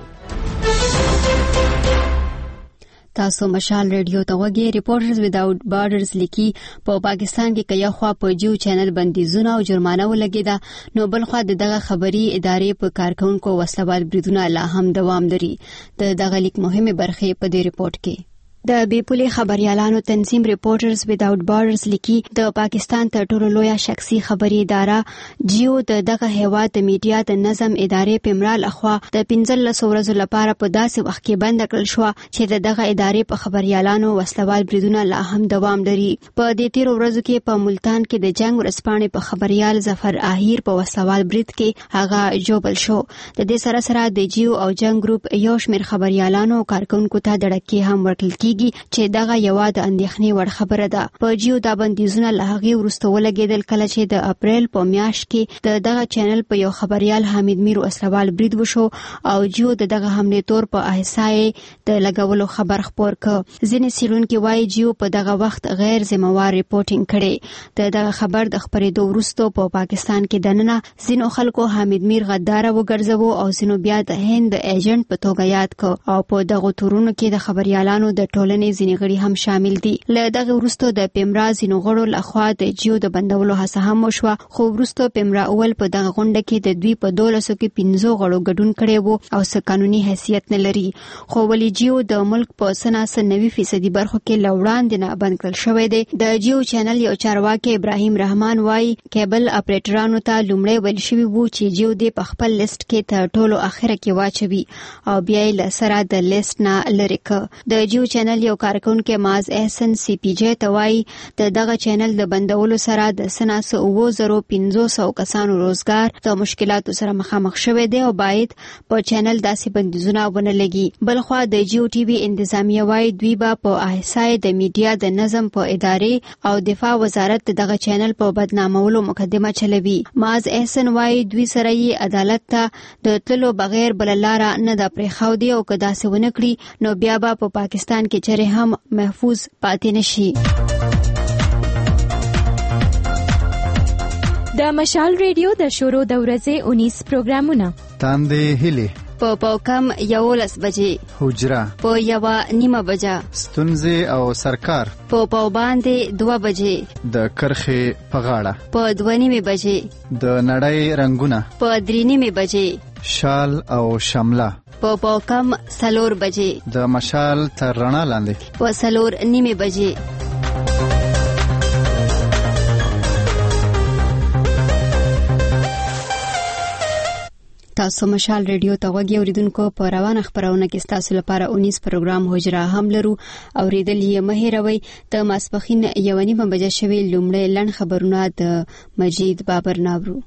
تاسو مشال ریډیو ته وګورئ. ریپورټرز وداوټ بارډرز لیکي په پاکستان کې کیا خوا په جیو چینل بندیزونه او جرمانه ولګیده نو بل خوا دغه خبري ادارې په کارکونکو وسلوال بریدونه لا هم دوام لري. د دغه لیک مهمه برخه په دې ریپورت کې د بیپولي خبريالانو تنظیم ریپورټرز وداوټ بارډرز لیکي د پاکستان تر ټولو لوی شخصي خبري اداره جیو د دغه هیواد د میډیا د نظم ادارې پمرال اخوا د پنځلس ورځې لپاره په داسې وخت کې بند کړل شو چې د دغه ادارې په خبريالانو وسلوال بریدونه لا هم دوام لري. په دې تیر ورځو کې په ملتان کې د جنگ ورسپانې په خبريال ظفر اهیر په وسلوال برید کې هغه جوبل شو. د دې سره سره د جیو او جنگ ګروپ یو شمېر خبريالانو کارکونکو ته دړکې هم ورکړل کیږي چې دغه یو د اندېښنې وړ خبره ده. په جیو دا بندیزونه له هغې وروسته ولګېدل کله چې د اپریل په میاشت کې د دغه چینل په یو خبريال حامد میر وسلوال برید وشو او جیو د دغه حملې تور په احصای د لګولو خبر خپور ک. ځینې څېړونکي وایي جیو په دغه وخت غیر ذمہوار ریپورټینګ کړي. د دغه خبر د خپرېدو وروسته په پاکستان کې دننه ځینو خلکو حامد میر غدار وګرځاوه او ځینو بیا د هند ایجنټ په توګه یاد ک او په دغه تورونو کې د خبريالانو د ټولنې ځینې غړي هم شامل دي. له دغه وروسته د پیمرا ځینو غړو لخوا د جیو د بندولو هڅه هم وشوه خو وروسته پیمرا اول په دغه غونډه کې د دوی په دولسو کې پنځو غړو ګډون کړی وو او څه قانوني حیثیت نه لري خو ولې جیو د ملک په سناسه نوي فیصدي برخو کې لوړاندې نه بند کړل شوی دی. د جیو چینل یو چارواکي ابراهیم رحمان وایي کیبل اپریټرانو ته لومړی ویل شوی وو چې جیو د په خپل لیست کې تر ټولو اخره کې واچوي او بیا یې له سره د لیست نه لرې ک. د جیو چینل یو کارکونکو ماز احسن سی پی جی توای د دغه چینل د بندولو سره د سناسه اوو زرو پنځوس سو کسانو روزګار د مشکلاتو سره مخامخ شوه دی او باید په چینل داسې بندیزونه ونه لګي. بلخوا د جیو ټي وي انتظامیه وای دوی به په احصای د میډیا د نظم په ادارې او دفاع وزارت دغه چینل په بدنامولو مقدمه چلوي. ماز احسن وای دوی سره یې عدالت ته د تلو بغیر بل لار نه د پرخاو دی او کدا څه ونه کړی نو بیا به په پاکستان کې چره هم محفوظ پاتې نشي. د مشال ریډیو د شروع د ورځې اونیس پروګرامونه تاندې هلي په پاوکم یولس بجې حجره په یوه نیمه بجه ستونزې او سرکار په پاو باندې دوه بجې د کرخې په غاړه په دوه نیمې بجې د نړۍ رنگونه په درې نیمې بجې شال او شمله په پاوکم څلور بجې د مشال تر رڼا لاندې په څلور نیمې بجې. تاسو مشال ریډیو ته غوږی اوریدونکو په روانه خبرونه کې تاسو لپاره اونیس پروګرام حجره هم لرو. اوریدل یې مهیروي د ماسپخین یو نیمه بجې شوي لومړی لړ خبرونه د مجید بابر ناورو.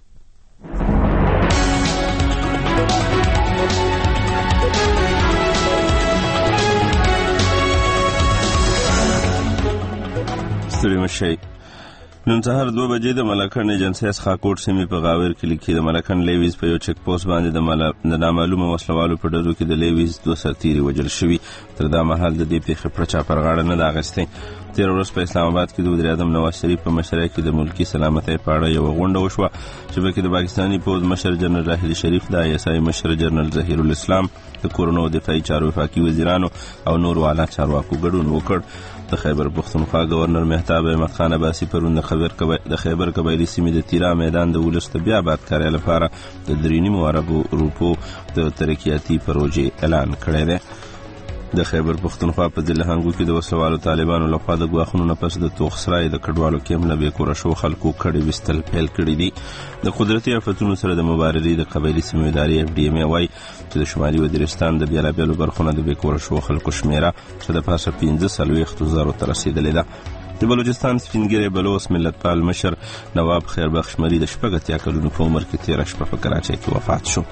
ستړي مشئ. نن سهار دوه بجې د ملکن ایجنسی څخه کوټ سیمې په غاور کلي کې د ملکن لیویز په یو چک پوسټ باندې د مل... د نامعلومه وسلوالو په ډلو کې د لیویز دوه سرتیري وژل شوي. تر دا مهال د دې پیښې پرچا پر غاړه نه ده اخیستې. تېره ورځ په اسلام آباد کې د وزیر اعظم نواز شریف په مشرۍ کې د ملکي سلامتۍ په اړه یوه غونډه وشوه چې پکې د پاکستاني پوځ مشر جنرال راحیل شریف، د آی اس آی مشر جنرال ظهیر الاسلام، د کورونو دفاعي چارو وفاقي وزیرانو او نورو اعلی چارواکو ګډون وکړ. د خیبر پښتونخوا گورنر مهتاب احمد خان عباسي پرون د خیبر د خیبر قبایلي سیمې د تیرا میدان د ولس د بیا آبادکارۍ لپاره د درې نیمو اربو روپو د ترقیاتي پروژې اعلان کړی دی. د خیبر پښتونخوا په ضلع هنګو کې د وسلوالو طالبانو لخوا د ګواښونو نه پس د توخسرای د کډوالو کیمپ نه بې کوره شو خلکو کډې ویستل پیل کړي دي. د قدرتي آفتونو سره د مبارزې د قبایلي سیمې ادارې اف ډي ایم ای وایي چې د شمالي وزیرستان د بېلابېلو برخو نه د بې کوره شو خلکو شمېره چې د پاسه پنځه څلوېښتو زرو ته رسېدلې ده. د بلوچستان سپینګیری بلوڅ ملتپال مشر نواب خیربخش مری د شپږ اتیا کلونو په عمر کې تېره شپه په کراچۍ کې وفات شو.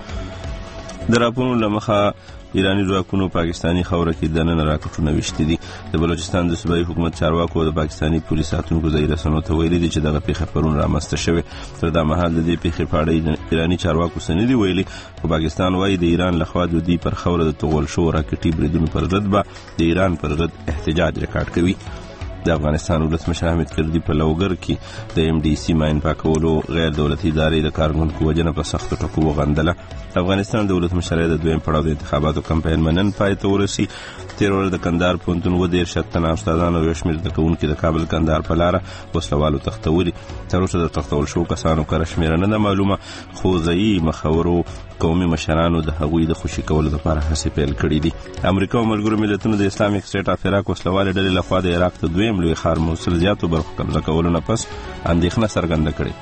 د راپورونو له مخه ایرانی ځواکونو پاکستانی خاوره کې دننه راکټونه ویشتي دي. د بلوچستان د صوبایي حکومت چارواکو د پاکستانی پولیس ساتونکو ځایي رسنیو ته ویلي دي چې دغه پیښه پرون رامنځته شوې. تر دا مهال د دې پیښې په اړه ایرانی چارواکو څه نه دي ویلي، خو پاکستان وایي د ایران لخوا د دوی پر خاوره د توغول شوو راکټي بریدونو پر ضد به د ایران پر ضد احتجاج ریکارډ کوي. د افغانستان ولسمشر حامد کرزي په لوګر کې د ایم ډي سي ماین پاکولو غیر دولتي ادارې د کارکونکو وژنه په سختو ټکو وغندله. افغانستان د ولسمشرۍ د دویم پړاو د انتخاباتو کمپاین منن پای ته ورسي. تېره ورځ د کندهار پوهنتون اووه دېرش تنه استادان او یو شمېر زده کوونکي د کابل کندهار په لاره وسلوالو تښتولي. تر اوسه د تښتول شوو کسانو کره شمېره نه ده معلومه، خو ځایي مخورو قومي مشرانو د هغوی د خوشي کولو لپاره هڅې پیل کړي دي. امریکا او ملګرو ملتونو د اسلامیک سټیټ اف عراق وسلوالې ډلې لخوا د عراق د دویم لوی ښار موصل زیاتو برخو قبضه کولو نه پس اندېښنه څرګنده کړې.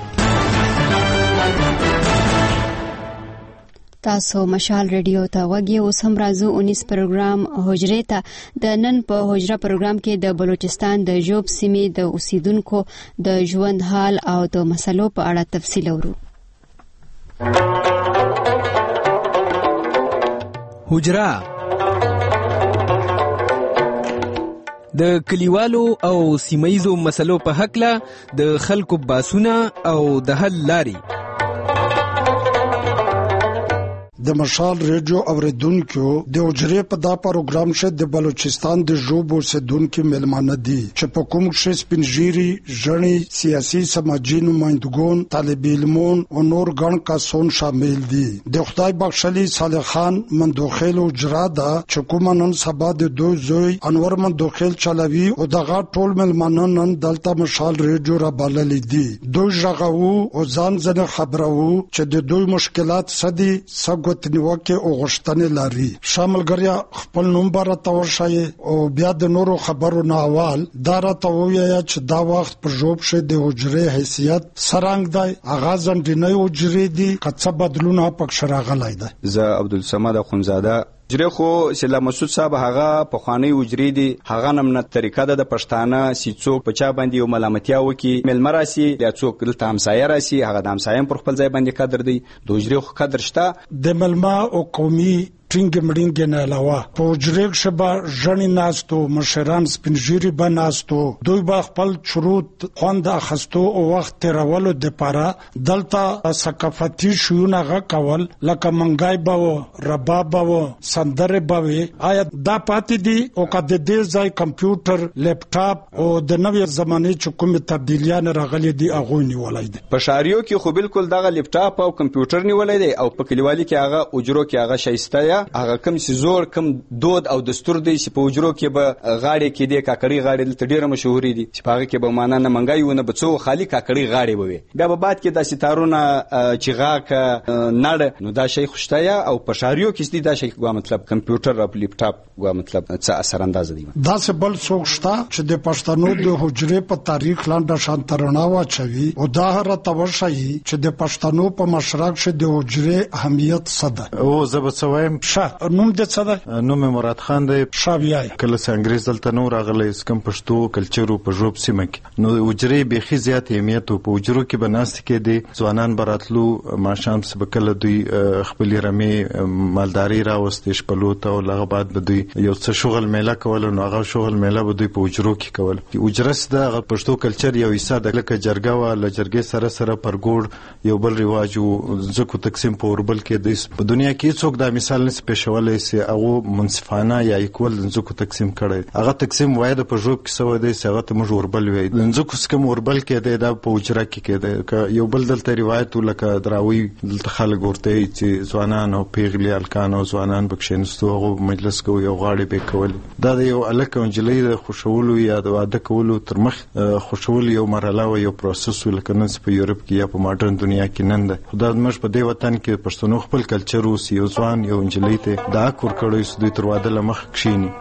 تاسو مشال ریډیو ته غوږی اوس هم راځو اونیس پروګرام حجرې ته. د نن په حجره پروګرام کې د بلوچستان د جوب سیمې د اوسیدونکو د ژوند حال او د مسلو په اړه تفصیل اورو. حجره د کلیوالو او سیمایزو مسلو په حقله د خلکو باسونه او د حل لاري. د مشال ریډیو اوریدونکو د حجرې په دا پروګرام شه د بلوچستان د جوب اوسیدونکو ملمانه دي چې په کوم شه سپینجيري ژنې سیاسي سماجی نمائندګون طالب علمون او نور ګڼ کسان شامل دي. د خدای بخښلي صالح خان مندوخیل اجرا دا چې کوم نن سبا د دوی زوی انور مندوخیل چلوي او دغه ټول ملمانه نن دلته مشال ریډیو را بللي دي. دوی ژغو او ځان ځنه خبرو چې د دوی مشکلات سدي سګ نیوکه او غشتنه لري. شامل غریا خپل نوم بار تور شای او بیا د نورو خبرو نه اول دارا ته ویا چې دا وخت پر جوب شه د حجرې حیثیت سرنګ دی اغازن د نه حجرې دي کڅ بدلونه پک شراغلای دی. ز عبدالصمد خونزاده حجرې خو سلا مسعود صاحب هغه په خوانی حجرې دي، هغه نمنه طریقه ده د پښتانه سیڅو په چا باندې یو ملامتیا وکي ملمراسي یا څوک دلته همسایه راسي هغه د همسایه پر خپل ځای باندې قدر دی. د حجرې خو قدر شته. د ملما او قومي ټینګ مړینګ نه علاوه په حجره کې به ژړی ناستو مشران سپینږیري به ناستو دوی به خپل شروط خوند اخستو او وخت تیرولو د پاره دلته ثقافتي شیونه غ کول لکه منګای به رباب به سندره به آیا دا پاتې دي او کده دې ځای کمپیوټر لیپټاپ او د نوې زمانه چې کومه تبدیلیان راغلي دي هغه نیولای دي په شاریو کې خو بالکل دغه لیپټاپ او کمپیوټر نیولای دي او په کلیوالي کې هغه اجرو کې هغه شایسته یا هغه کم سيزور کم دود او دستور دی چې په اجرو کې به غاړي کې دي کاکړي غاړي دلته ډیره مشهوري دي چې هغه کې به معنا نه منګایونه بچو خالی کاکړي غاړي بوي بیا به بعد کې د ستارونه چغاک نړ نو دا شی خوشته یا او په شاریو کې دي دا شی کوم مطلب کمپیوټر او لیپټاپ کوم مطلب څه اثر انداز دي دا څه بل څوک شته چې د پښتنو د حجره په تاریخ لاندې شانترنا واچوي او دا هر توشي چې د پښتنو په مشرق شه د حجره اهمیت صده او زبڅویم شه نوم د صده نوم مراد خان دی شاویای کله چې انګريز دلته نو راغلی اسکم پښتو کلچر په جوب سیمه کې نو حجره به خي زیات اهمیت په حجرو کې بناست کې دي ځوانان براتلو ماشام سبکله دوی خپل رمي مالداري راوستې شپلوته او لغه بعد به دوی یو څه شغل میله کول نو هغه شغل میله به دوی په حجرو کې کول حجرس د پښتو کلچر یو حصہ د لکه جرګه وا لجرګه سره سره پرګوړ یو بل رواج او ځکو تقسیم په اوربل کې د په دنیا کې څوک دا مثال نس پېښولای سي هغه منصفانه یا ایکول ځکو تقسیم کړي هغه تقسیم وای د پژوب کې سو دی هغه ته موږ اوربل وای ځکو سکم اوربل کې د په حجره کې کې یو بل دلته روایت لکه دراوی دلته خلک ورته چې ځوانان او پیغلي الکان او ځوانان بکښینستو هغه مجلس کوي او غاړي به کول دا یو الک انجلۍ د خوشولو یا د واده کولو تر مخ خوشول یو مرحله او یو پروسس ولکنه په یورپ کې یا په ماډرن دنیا کې نن ده خدای مش په دې وطن کې پښتنو خپل کلچر او یو ځوان یو انجلۍ ته دا کور کړی سو د تر واده لمخ کښینی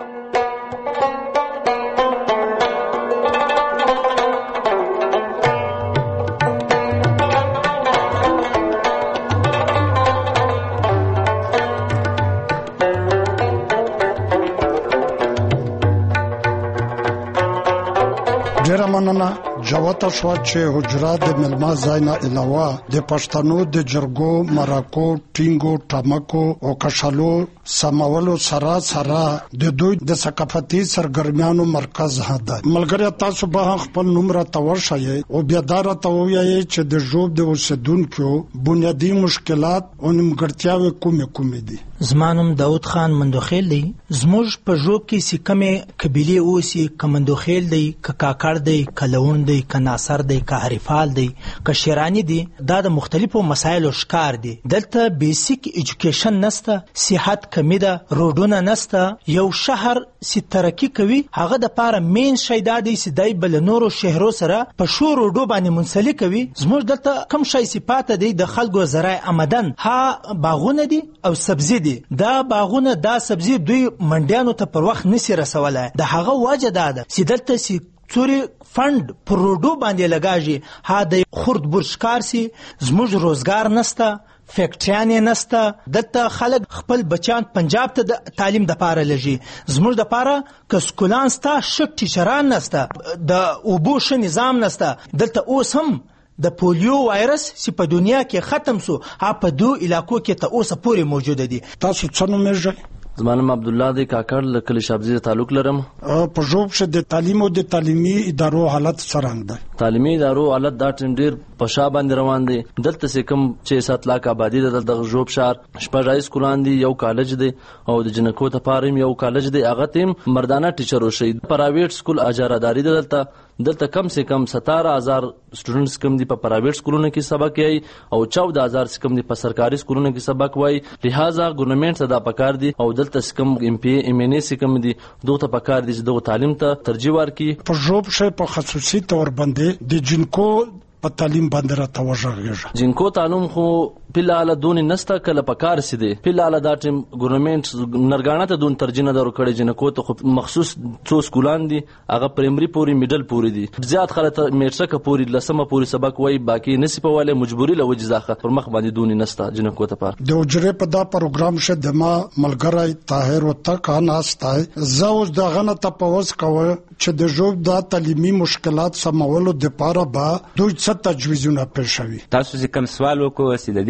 ډیره مننه جوته شو چې حجره د ملما زاینا علاوه د پښتنو د جرګو مراکو ټینګو ټمکو او کشالو سماولو سره سره د دوی د ثقافتي سرګرمیانو مرکز هدا ملګری تاسو به خپل نمبر تورشي او بیا دار ته وایي چې د جوب د اوسیدونکو بنیادی مشکلات او نیمګړتیاوې کومې کومې دي زمانم داود خان مندوخیل دی زموږ په جوب کې سکمه قبيله اوسي کمندوخیل دی ک کاکړ دی کلون دی ک ناصر دی ک حریفال دی ک شیرانی دی دا د مختلفو مسایلو ښکار دي دلته بیسیک ایجوکیشن نسته صحت کمی ده روډونه نسته یو شهر سی ترقی کوي هغه د پاره مین شي د دې سدای بل نورو شهرو سره په شو روډو باندې منسلک کوي زموږ دلته کم شي صفات دي د خلکو زراعي آمدن ها باغونه دي او سبزی دي دا باغونه دا سبزی دوی منډیانو ته پر وخت نسی رسولای د هغه وجه ده چې دلته سی څوري فند پروډو باندې لګاږي ها د خرد برشکار سي زموږ روزګار نسته فیکټریان نسته دلته خلک خپل بچان پنجاب ته د تعلیم د پاره لږي زموږ د پاره ک سکولان ستا شک ټیچران نسته د اوبوش نظام نسته دلته اوس هم د پولیو وایرس چې په دنیا کې ختم سو ها په دوه علاقو کې ته اوسه پوری موجود دي تاسو څنګه مېږئ زمانم عبد الله دی کاکړ له کلی شابزي تعلق لرم په جوب شه د تعلیم او د تعلیمي ادارو حالت څنګه ده تعلیمي ادارو حالت دا ټینډر په شا باندې روان دي دلته سه کم چې سات لاک آبادی د دغه جوب شهر شپږ های سکولان دي یو کالج دی او د جنکو ته پارم یو کالج دی هغه تیم مردانه ټیچر وشي پرایویټ سکول اجارهداري دلته دلته کم سے کم ستاره هزار سټوډنټس کم دي په پرایویټ سکولونو کې سبق یي او چودہ هزار کم دي په سرکاري سکولونو کې سبق وای لہذا ګورنمنت صدا پکار دي او دلته کم ایم پی ایم ان اس کم دي دوه پکار دي چې دوه تعلیم ته ترجیح ورکړي په جوب شه په خصوصي تور باندې د جنکو په تعلیم باندې را توجه جنکو تعلیم خو پلاله دون نستا کله پکار سي دي پلاله دا ټیم ګورنمنت نرګانه ته دون ترجمه درو کړي جنکو ته خو مخصوص څو سکولان دي هغه پرایمري پوری میډل پوری دي زیات خلک میټرک پوری لسمه پوری سبق وای باقی نصیب واله مجبوری له وجزاخه پر مخ باندې دون نستا جنکو ته پر د وجره په دا پروګرام شه د ما ملګری طاهر وتا کان استای زوج د غنه تپوس کوي چې د جوب دا تعلیمي مشکلات سمولو د پاره با دوی څه تجویزونه پېښوي تاسو چې کوم سوال وکړو چې د دې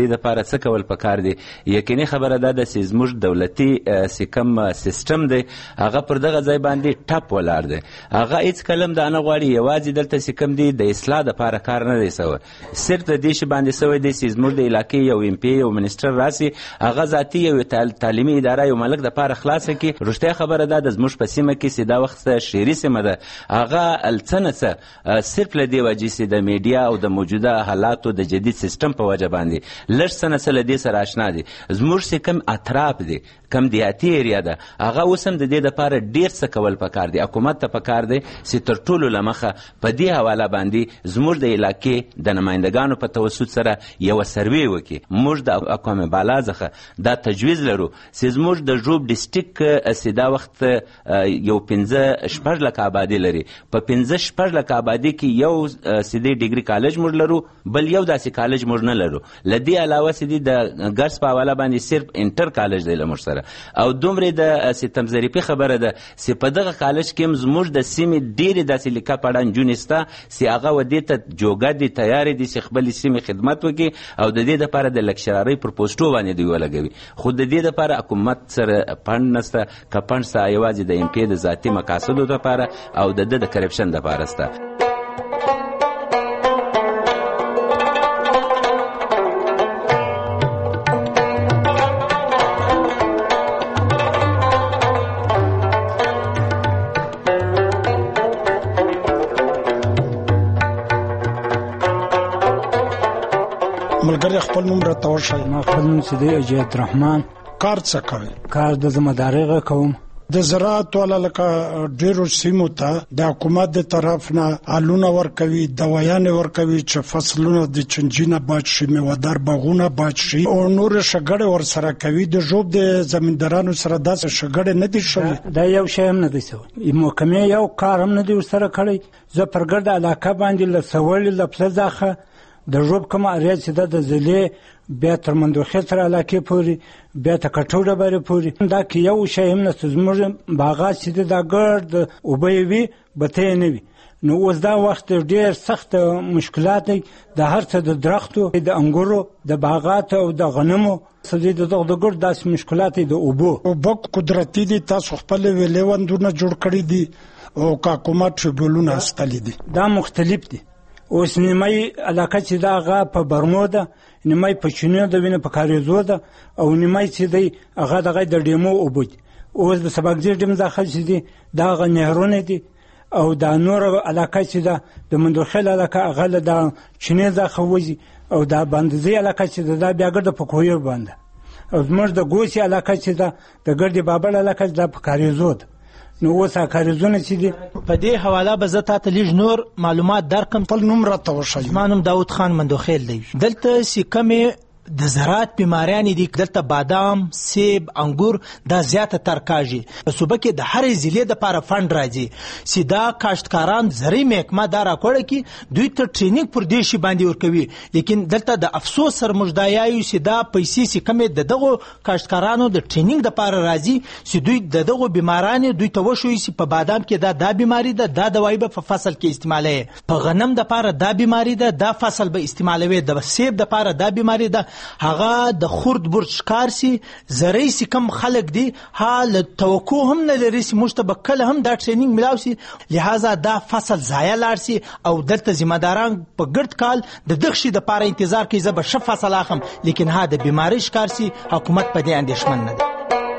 د لپاره څه کول پکار دي. یقیني خبره ده د چې زموږ دولتي چې کوم سیستم دی هغه پر دغه ځای باندې ټپ ولاړ دی. هغه هېڅ کلم دا نه غواړي یوازې دلته چې کوم دی د اصلاح دپاره کار نه دی سوی، صرف د دې شي باندې سوی دی چې زموږ د علاقې یو ایم پی یو منسټر راسي هغه ذاتي یو تعلیمي اداره یو ملک دپاره خلاصه کړي. رښتیا خبره ده د زموږ په سیمه کې چې دا وخت شعري سیمه ده هغه څه نه څه صرف له دې وجې چې د میډیا او د موجوده حالاتو د جدید سیستم په وجه باندې لږ څه نه څه له دې سره اشنا دي. زموږ چې کوم اطراف دی کم دیاتي ایریا ده هغه اوس هم د دې دپاره ډېر څه کول پکار دی. حکومت ته پکار دی چې تر ټولو له مخه په دې حواله باندې زموږ د علاقې د نمایندګانو په توسط سره یوه سروې وکړي. موږ د اقوام بالا څخه دا تجویز لرو چې زموږ د ژوب ډسټریکټ چې دا وخت یو پنځه شپږ لکه آبادي لري، په پنځه شپږ لکه آبادي کې یو سیدی ډیګري کالج موږ لرو، بل یو داسې کالج موږ نه لرو. له دې علاوه سیدی د ګرس په حواله باندې صرف انټر کالج دی له موږ سره. او دومره د ستم ظریفي خبره ده چې په دغه کالج کې هم زموږ د سیمې ډېرې داسې لیکه پړه نجونې شته چې هغه ودې ته جوګه دي تیارې دي چې خپلې سیمې خدمت وکړي او د دې دپاره د لکچرارۍ پر پوسټو باندې دوی ولګوي. خو د دې دپاره حکومت سره فنډ نشته، که فنډ شته یوازې د ایم پی د ذاتي مقاصدو دپاره او د ده د کرپشن دپاره شته. ملګری خپل نوم راته وښایه. ما خپل نوم چې دی اجید رحمان. کار څه کوي؟ کار د ذمہدارۍ کوم. د زراعت والا لکه ډیرو سیمو ته د حکومت د طرف نه الونه ورکوي، دوايانې ورکوي چې فصلونه د چنجینه بچ شي، میوهدار باغونه بچ شي او نور شګړې ورسره کوي. د ژوب د زمیندارانو سره داسې شګړې نه دي شوي. دا یو شی هم نه دی شوی، محکمې یو کار هم نه دی ورسره کړی. زه پر ګرده علاقه باندې له سولې له پلزاخه د ژوب کومه اریه چې ده د زلې بیا تر مندوخې تر علاقې پورې بیا تر کټوډه بارې پورې دا کې یو شی هم نشته. زموږ باغات چې دی دا ګرد اوبه یې وي بته یې نه وي. نو اوس دا وخت ډېر سخت مشکلات دی د هر څه د درختو د انګورو د باغاتو او د غنمو سدي د دغه د ګرد داسې مشکلات دی. د اوبو اوبه قدرتي دي، تاسو خپل ویلې وندونه جوړ کړي دي او حکومت ټریبیونونه استلي دي. دا مختلف دي. اوس نیمه علاقه چې دا هغه په برمو ده، نیمه په چینو ده، وینه په کاریزو ده او نیمه چې دی هغه دغه د ډیمو اوبه دي. اوس د سبکزیر ډیم داخل چې دي دا هغه نهرونه دي او دا نور علاقه چې ده د مندوخیل علاقه هغه له د چینې څخه وځي او دا بندزي علاقه چې ده دا بیا ګرده په کویر باندې او زموږ د ګوسي علاقه چې ده د ګردې بابل علاقه چې ده په کاریزو ده. نو اوس کاریزونه چې دي په دې حواله به زه تاسو لږ نور معلومات درکم. خپل نوم راته وښایه. زما نوم داود خان مندوخیل دی. دلته چې کومې د زراعت بیماریانې دي، دلته بادام، سیب، انګور دا زیاته تر کاږي. په صوبه کې د هرې ضلع دپاره فنډ راځي چې دا کاشتکاران زرعي محکمه دا راکوړه کې دوی ته ټرینینګ پر دې شي باندې ورکوي. لیکن دلته د افسوس سره موږ دا یایو چې دا پیسې چې کومې د دغو کاشتکارانو د ټرینینګ دپاره راځي چې دوی د دغو بیمارانې دوی ته وښوي چې په بادام کې دا دا بیماري ده، دا دوایي به په فصل کې استعمالوي، په غنم دپاره دا بیماري ده، دا فصل به استعمالوي، د سیب دپاره دا بیماري ده. هغه د خرد برج ښکار سي زرعي سي کم خلک دي حال توقع هم نه لري چې موږ ته به کله هم دا ټرینینګ ملاو سي. لہذا دا فصل ضایع لاړ سي او دلته ذمہداران په ګرد کال د دغه شي دپاره انتظار کوي زه به ښه فصل اخلم، لیکن ها د بیمارۍ ښکار سي حکومت په دې اندېښمن نه دی.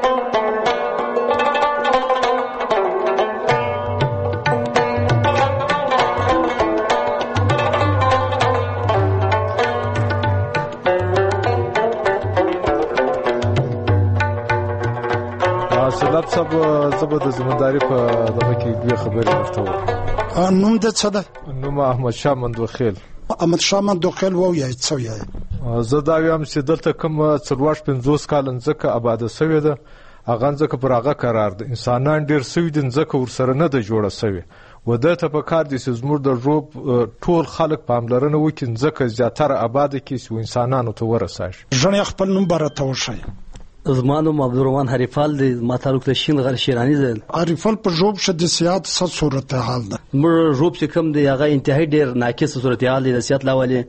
سلام صاحب، زه به د زمینداري په دغه کې دوه خبرې درته وکړم. نوم دې څه ده؟ نوم احمد شاه مندوخیل. احمد شاه مندوخیل ووایه څه وایي؟ زه دا وایم چې دلته کوم څلوېښت پنځوس کاله ځمکه آباده سوې ده، هغه ځمکه پر هغه قرار ده. انسانان ډېر سوي دي، ځمکه ورسره نه ده جوړه سوې. و ده ته پکار دي چې زموږ د ژوب ټول خلک پاملرنه وکړي، ځمکه زیاتره آباده کړي چې انسانانو ته ورساږي. ژڼې خپل نوم به راته وښایه. زما نوم عبدالرحمن حریفال دی، ما تعلق د شین غر شیرانی دی. حریفال په ژوب شدسیات څه صورتحال ده؟ مر ژوب چې کوم دی هغه انتهایی ډیر ناقص صورتحال دی د سیاست لاولې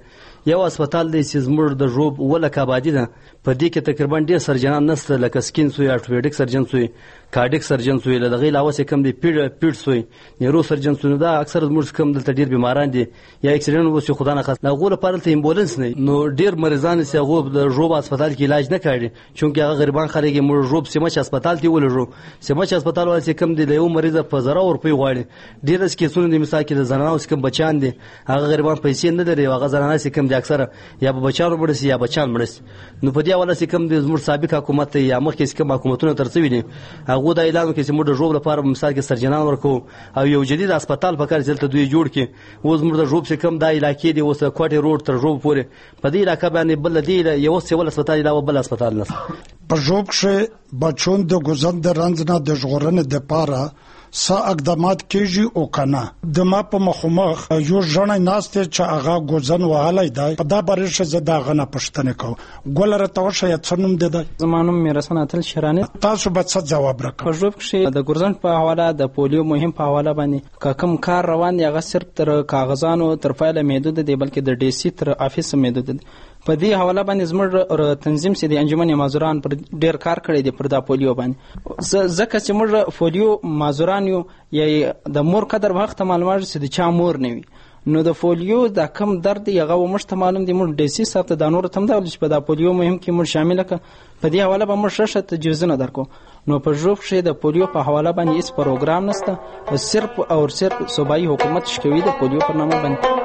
یو هسپتال دی چې زموږ د ژوب اوه لکه آبادي ده، په دې کې تقریبا ډېر سرجنان نشته، لکه سکین سوی، ارتوپیډیک سرجن سوی، کارډیک سرجن سوی، له دغې علاوه چې کوم دی پیډ پیډ سوی، نیرو سرجن سوی. دا اکثر زموږ کوم دلته ډېر بیماران دي یا اکسیډنټ وشي خدا نه خاص، هغو لپاره دلته امبولانس نه، نو ډېر مریضان چې هغو د ژوب هسپتال کې علاج نه کوي، چونکې هغه غریبان خلک یې موږ ژوب سیمچ هسپتال ته ولېږو. سیمچ هسپتال والا چې کوم دی له یو مریض په زره روپۍ غواړي. ډېر داسې کیسونه دي، مثال کې د زنانو چې کوم بچیان دي هغه غریبان پیسې نه لري، هغه زنانه چې کوم دي اکثره یا به بچیانو مړه شي یا بچیان مړه شي. نو په دې حواله چې کوم دی زموږ سابق حکومت یا مخکې چې کوم حکومتونه تر څه دي هغو دا اعلان وکړي چې موږ د ژوب لپاره مثال کې سرجنان ورکوو او یو جدید هسپتال په کار چې دلته دوی جوړ کړي. اوس زموږ د ژوب چې کوم دا علاقې دي اوس کوټې روډ تر ژوب پورې په دې علاقه باندې بل دی یو سیول هسپتال علاوه بل هسپتال نشته. په ژوب کې بچون د ګوزن د رنځ نه د ژغورنې دپاره څه اقدامات کیږي او کنه؟ د ما په مخمخ یو ژڼی ناست چې هغه ګوزن وهلی دی، په دا باره ښه زه د هغه نه پوښتنې کوم. ګوله راته وښیه څه نوم دی دی؟ زما نوم میرحسن اتل شیراني. تاسو به څه ځواب راکړئ؟ په ژوب کښې د ګرزن په حواله د پولیو مهم په حواله باندې که کوم کار روان دی هغه صرف تر کاغذانو تر فایله محدود دی، بلکې د ډي سي تر افیس محدود دی. په دې حواله باندې زموږ تنظیم چې د انجمن معذوران پر ډېر کار کړی دی پر دا پولیو باندې، ځکه چې موږ پولیو معذوران یو یا د مور قدر وخت معلومات چې د چا مور نه وي، نو د پولیو دا کم درد دی هغه موږ ته معلوم دی. موږ ډي سي صاحب ته دا نور تم دا چې په دا پولیو مهم کې موږ شامل کړه. په دې حواله به موږ ښه تجویزونه درکو. نو په ژوب کښې د پولیو په حواله باندې هېڅ پروګرام نشته، صرف او صرف صوبایي حکومت شکوي د پولیو پر نامه باندې.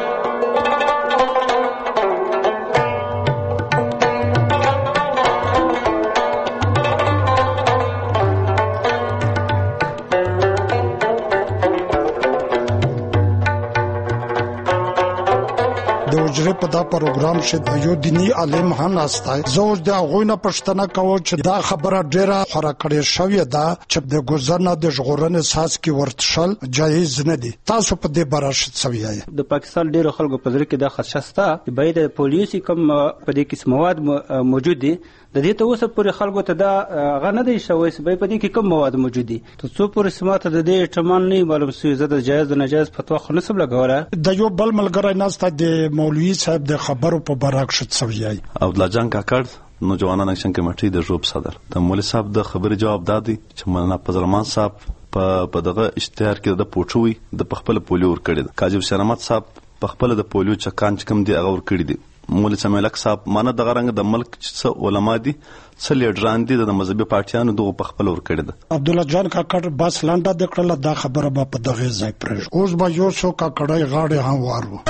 په دا پروګرام کې یو دینی عالم هم ناستای. زه اوس د هغوی نه پوښتنه کوم چې دا خبره ډېره خوره کړې شوې ده چې د ګوزن نه د ژغورنې څاڅکي ورتشل جایز نه دي. تاسو په دې باره څه وایئ؟ د پاکستان ډېرو خلکو په زړه کې دا خدشه شته، باید د پولیو چې کوم په دې کې مواد موجود دي د دې ته اوسه پورې خلکو ته دا هغه نه دی شوی چې په دې کې کوم مواد موجود دي. تر څو پورې سماته د دې احتمال نه معلوم شوی زه د جایز د ناجایز فتوا خو نسم لګوله. د یو بل ملګری ناسته د مولوي صاحب د خبرو په برعکس څه وایي؟ عبدالله جان کاکړ نوجوانان اکشن کمیټې د ژوب صدر د مولوي صاحب د خبرې جواب دادی چې مولانا فضلرحمان صاحب په په دغه اشتهار کې د پوچوي د خپل پولیو ور کړی. کاجو حسین احمد صاحب په خپل د پولیو چکان چې کوم دی هغه ور کړی دي. مولوي سمیلک صاحب مانه دغه رنګ د ملک څه علما دي څه لیډران دي د مذهبي پارټیانو دغه په خپل ور کړی ده. عبدالله جان کاکړ بس لانډه د کړله دا خبره به په دغه ځای پرېږ. اوس به یو څو کاکړی غاړې هم وارو.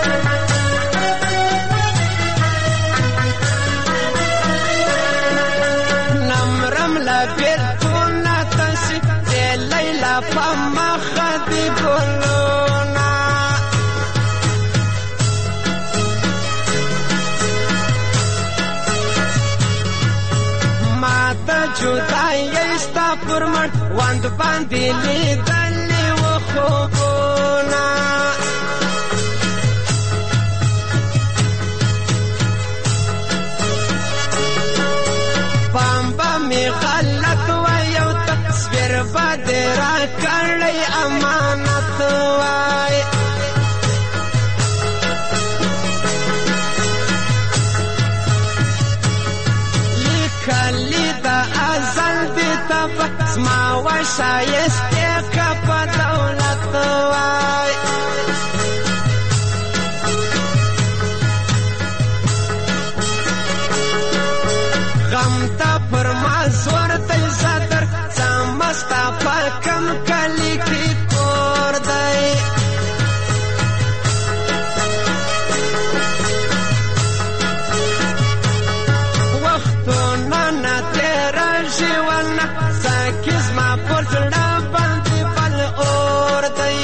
نمرم لا بیرتونه تاسې د لیلا په مخه دي ګلونه ما ته جدایۍ ستا پر مړ وند باندې لیدلې و خوبونه می غلط وای او تصویر باندې را کړی امانت وای لیکلی د ازل دې ته زما وای ښایستې که په دولت وای غم ته پر ما زور دی صدر سمستا په کم کلی کې کور دی وختونه نه تېره ژوند ساکي زما پر زړه باندې بل اور دی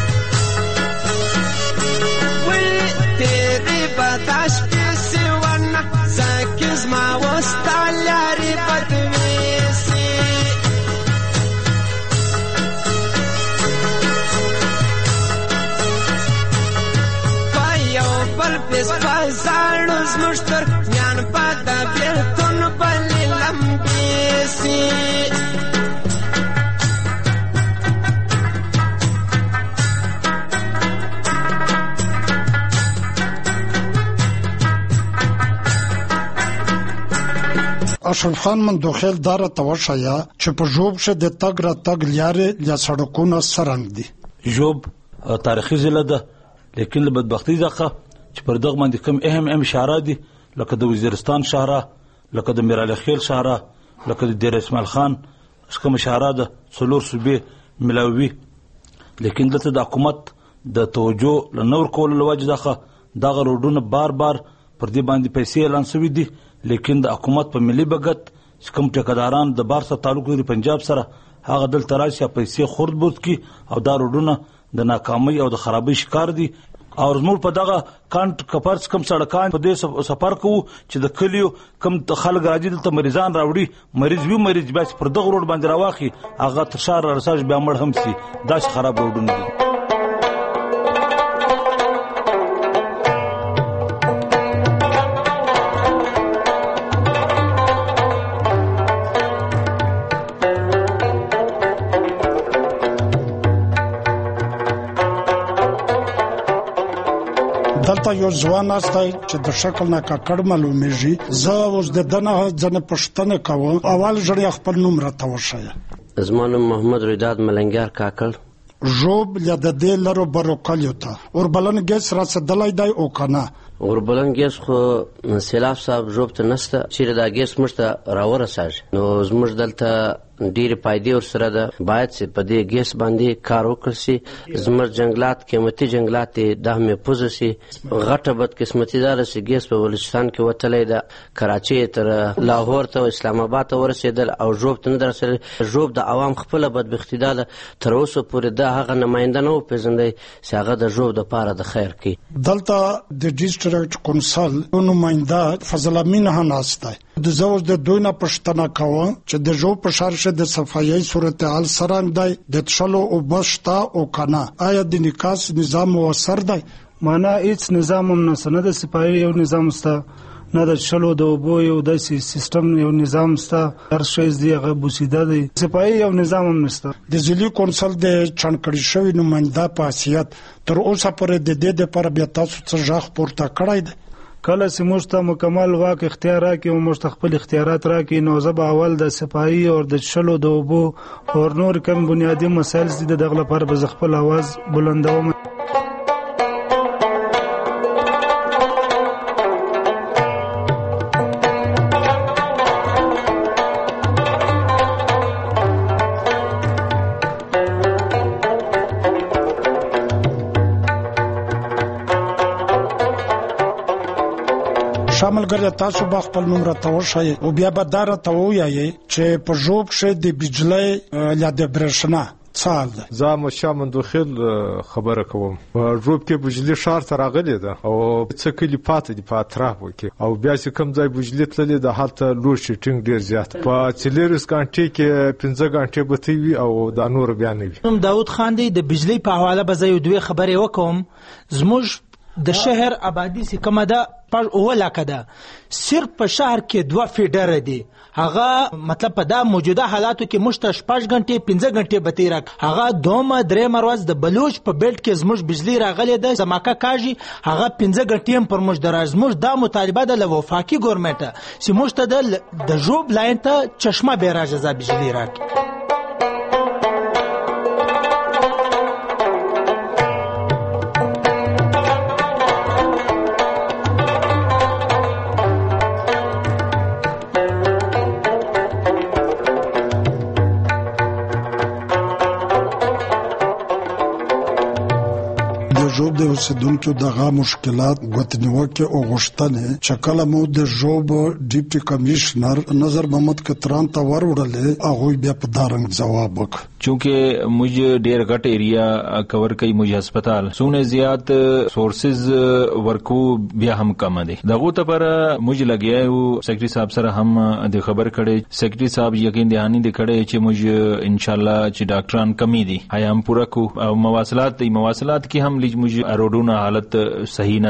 وی تیری بداش پیسی ورنه اشرف خان مندوخیل دار توشیا چې په ژوب شه د تګ را تګ لارې یا سړکونه سرنګ دي. ژوب تاریخي ضلع ده، لیکن له بدبختۍ څخه چې پر دغه باندې کوم اهم اهم شهره دي لکه د وزیرستان شهره، لکه د میرعلی خیل شهره، لکه د دیر اسماعیل خان کوم شهره ده، څلور صوبې ملاوي. لیکن دلته د حکومت د توجه له نور کولو له وجې څخه دغه روډونه بار بار پر دې باندې پیسې اعلان شوي دي، لیکن د حکومت په ملي بګت چې کوم ټیکداران د بار سره تعلق لري پنجاب سره، هغه دلته راشي پیسې خورد بورد کی او دا روډونه د ناکامۍ او د خرابۍ شکار دي. او زموږ په دغه کانټ کپرس کم سړکان په دې سفر کوو چې د کلیو کم خلک راځي دلته مریضان راوړي، مریض وي مریض بیا پر دغه روډ باندې راواخي هغه تر ښار رساج بیا مړ هم سي. داسې خراب روډونه دي. دلته یو ځوان استای چې د شکل نه ککړ معلومیږي. زه اوس د دنه ځنه پښتنه کوم. اول ژړیا خپل نوم راته وښایه. زما نوم محمد رضا ملنګر کاکړ. ژوب یا د دې لرو برو کلیو ته اوربلن ګیس رسېدلی دی او کنه؟ اوربلن ګیس خو سیلاب صاحب ژوب ته نشته، چیرې دا ګیس موږ ته راورسېږي. نو زموږ دلته ډېرې فایدې ورسره ده، باید چې په دې ګیس باندې کار وکړل شي. زموږ جنګلات قیمتي جنګلات دي، دا محفوظ شي. غټه بدقسمتي دا ده چې ګیس په بلوچستان کې وتلی ده، کراچۍ تر لاهور ته اسلام آباد ته ورسېدل او ژوب ته نه ده رسېدل. ژوب د عوام خپله بدبختي دا ده، تر اوسه پورې دا هغه نماینده نه وپېژندی چې هغه د ژوب دپاره د خیر کوي. دلته د ډیسټرکټ کونسل نماینده فضل امین هم ناست دی. د زه اوس د دوی نه پوښتنه کوم چې د ژوب په ښار کې د صفایي صورتحال څرنګه دی، د څښلو اوبه شته او کنه؟ آیا د نکاس نظام مؤثر دی؟ معنا هیڅ نظام هم نشته، نه د صفایي یو نظام شته، نه د څښلو د اوبو یو داسې سیستم یو نظام شته. هر شی دی هغه بوسیده دی، صفایي یو نظام هم نشته. د ضلعي کونسل د چڼکړې شوي نماینده په حیثیت تر اوسه پورې د دې لپاره بیا تاسو څه غږ پورته کړی دی؟ کله چې موږ ته مکمل واک اختیار راکړي او موږ ته خپل اختیارات راکړي، نو زه به اول د صفایي او د څښلو د اوبو او نور کوم بنیادي مسایل دي دغه لپاره به زه خپل اواز بلندوم. شامل ګر تاسو به خپل نوم راته وښایئ او بیا به دا راته ووایئ چې په ژوب کښې د بجلۍ یا د برېښنا څه حال دی؟ زه مشا مندوخیل خبره کوم. په ژوب کې بجلي ښار ته راغلې ده او څه کلي پاته دي په اطرافو کې، او بیا چې کوم ځای بجلي تللې ده هلته لوډ شیډینګ ډېر زیات. په څلېرویشت غنټې کې پنځه غنټې بتۍ وي او دا نور بیا نه وي. نوم داود خان دی. د بجلۍ په حواله به زه یو دوې خبرې وکړم. زموږ د شهر آبادي چې کومه ده پر اوه لاکه ده، صرف په شهر کې دوه فیډره دي. هغه مطلب په دا موجوده حالاتو کې موږ ته شپږ غنټې پنځه غنټې بتۍ راک. هغه دومه درېیمه ورځ د بلوچ په بیلټ کې زموږ بجلي راغلې ده، زماکه کاږي، هغه پنځه غنټې هم پر موږ د راځي. زموږ دا مطالبه ده له وفاقي ګورنمنټه چې موږ ته د ژوب لاین ته چشمه بې راجزه بجلي راکړي. ژوب د اوسیدونکو دغه مشکلات غوښتنې او غوښتنې چې کله مو د ژوب ډیپټي کمشنر نظر محمد کتران ته وروړلې، هغه بیا په دارنګ جواب وکړ. چونکه مجھے ډیر غټ ایریا کور کوي مجھے هسپتال سونه زیات سورسز ورکو بیا هم کم دي. دغه ته پر مجھے لګیا یو سیکرټری صاحب سره هم د خبر کړي. سیکرټری صاحب یقین دهانی د کړي چې مجھے ان شاء الله چې ډاکټران کمی دي هيا هم پورا کو. او مواصلات دی مواصلات کې هم لږ مجھے روډونه حالت صحیح نه دي.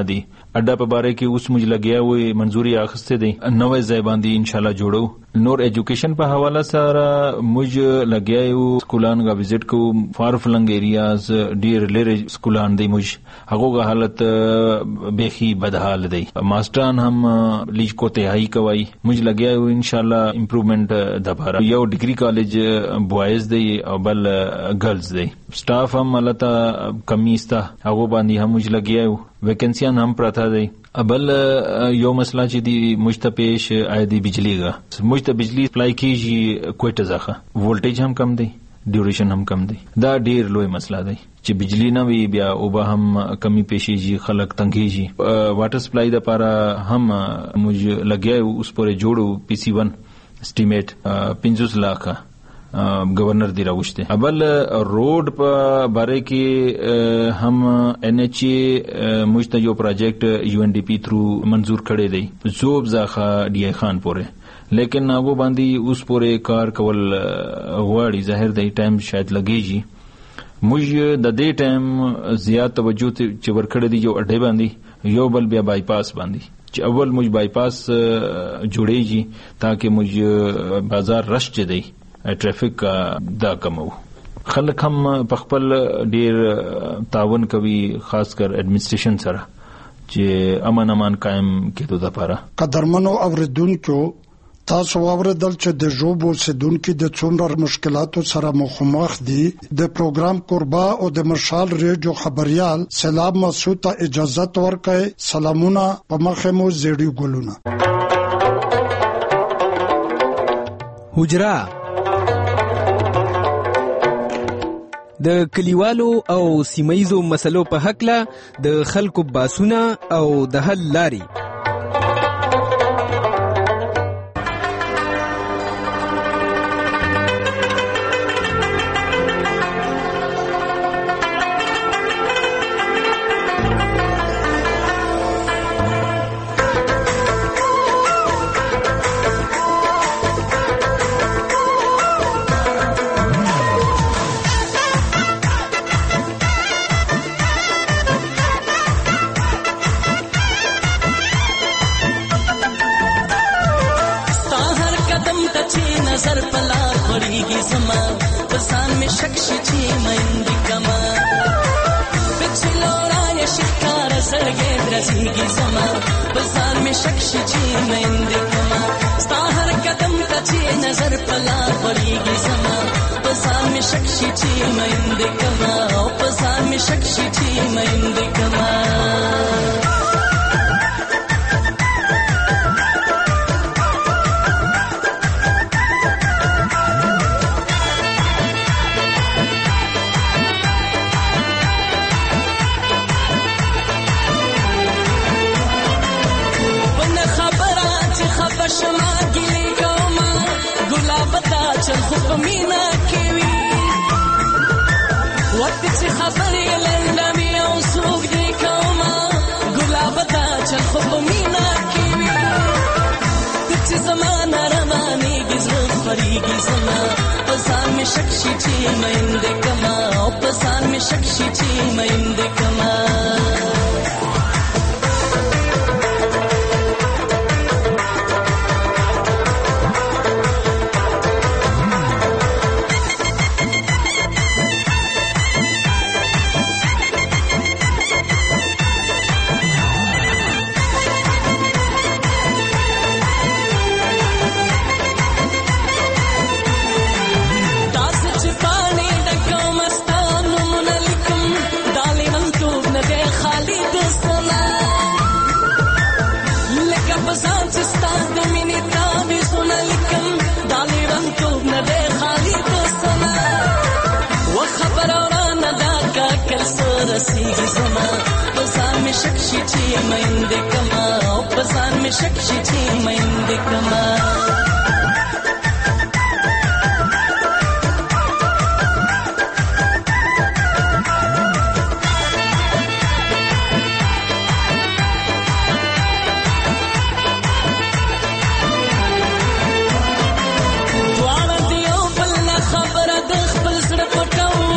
اډا په باره کې اوس موږ لګیا وې منځوري اخیسته دي نوې ځای باندې ان شاء الله جوړو. نور ایجوکیشن په حواله سره موږ لګیا یو سکولان غا وزټ کو فار فلنګ ایریاز ډیر لری سکولان دی موږ هغه حالت بهي بدحال دی. ماستران هم لیج کو تهایی کوي موږ لګیا یو ان شاء الله امپروومنت د بار یو ډیګري کالج بوایز دی او بل ګرلز دی. سټاف هم ملته کمی ستا هغه باندې هم موږ لګیا یو ویکنسیان هم پراته دی. ابل یو مسله چې دی مشتپیش آیدی بجلی غا مشت بجلی سپلای کیږي کوټه ځخه وولټیج هم کم دی ډیوریشن هم کم دی. دا ډیر لوی مسله دی چې بجلی نه وی بیا او به هم کمی پیشيږي خلک تنګيږي. واټر سپلای د لپاره هم موږ لګیا اوس پورې جوړو پی سی ون اسټیمیټ پنځوس لک گورنر دی راوښته. ابل روډ په باره کې هم ان ایچ ای مشت یو پروجیکټ یو ان ډی پی تھرو منظور کړی دی زوب ځخه ډی ای خان پورې لیکن هغه باندې اوس پورې کار کول غواړي ظاهر دی ټایم شاید لګیږي. موږ د دې ټایم زیات توجه چې ورکړی دی یو اډې باندې یو بل بیا بای پاس باندې چې اول موږ بای پاس جوړیږي تاکي موږ بازار رش چي دی ټریفیک دا کمو. خلک هم په خپل ډیر تعاون کوي خاص کر اډمنسټریشن سره چې امن امان قائم کېدو لپاره. قدرمنو اوریدونکو تاسو اوریدل چې د ژوبو سیدونکو د څومره مشکلاتو سره مخامخ دي. د پروګرام قربا او د مشال ریډیو خبريال سلام مسعود ته اجازه ورکړئ. سلامونه په مخه مو زیړی ګلونه. حجرا د کلیوالو او سیمایزو مسلو په حقله د خلکو باسونه او د حل لاري.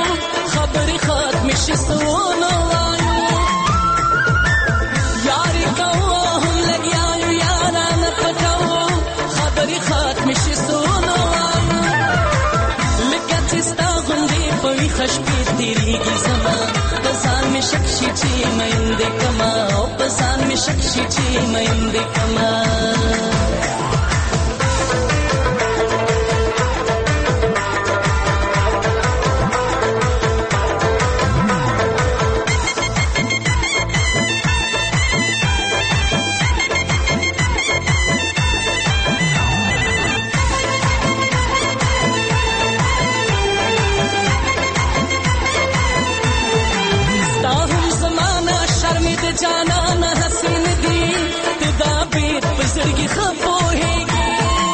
یاری شپې تیریږي زما په ځان مې شک شي چې میندې کما او په ځان مې شک شي چې میندې کما جانان حسین دی تدا بیت بزرگی خپوهیگی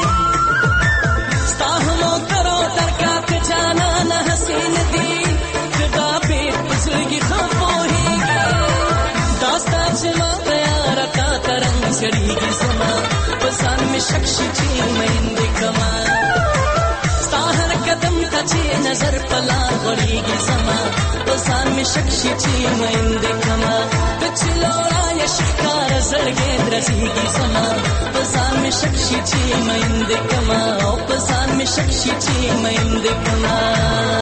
ستا همو کرو ترکات جانان حسین دی تدا بیت بزرگی خپوهیگی داستا چما پیارا تا ترنگ سڑیگی زما بزان میں شکشی چی مہندی کما ستا ہر قدم تا چی نظر پلا غریگی زما بزان میں شکشی چی مہندی کما چلورا یا شکار زړګې درځيږي زما په ځان مې شک شي چې میندې کما او په ځان مې شک شي چې میندې کما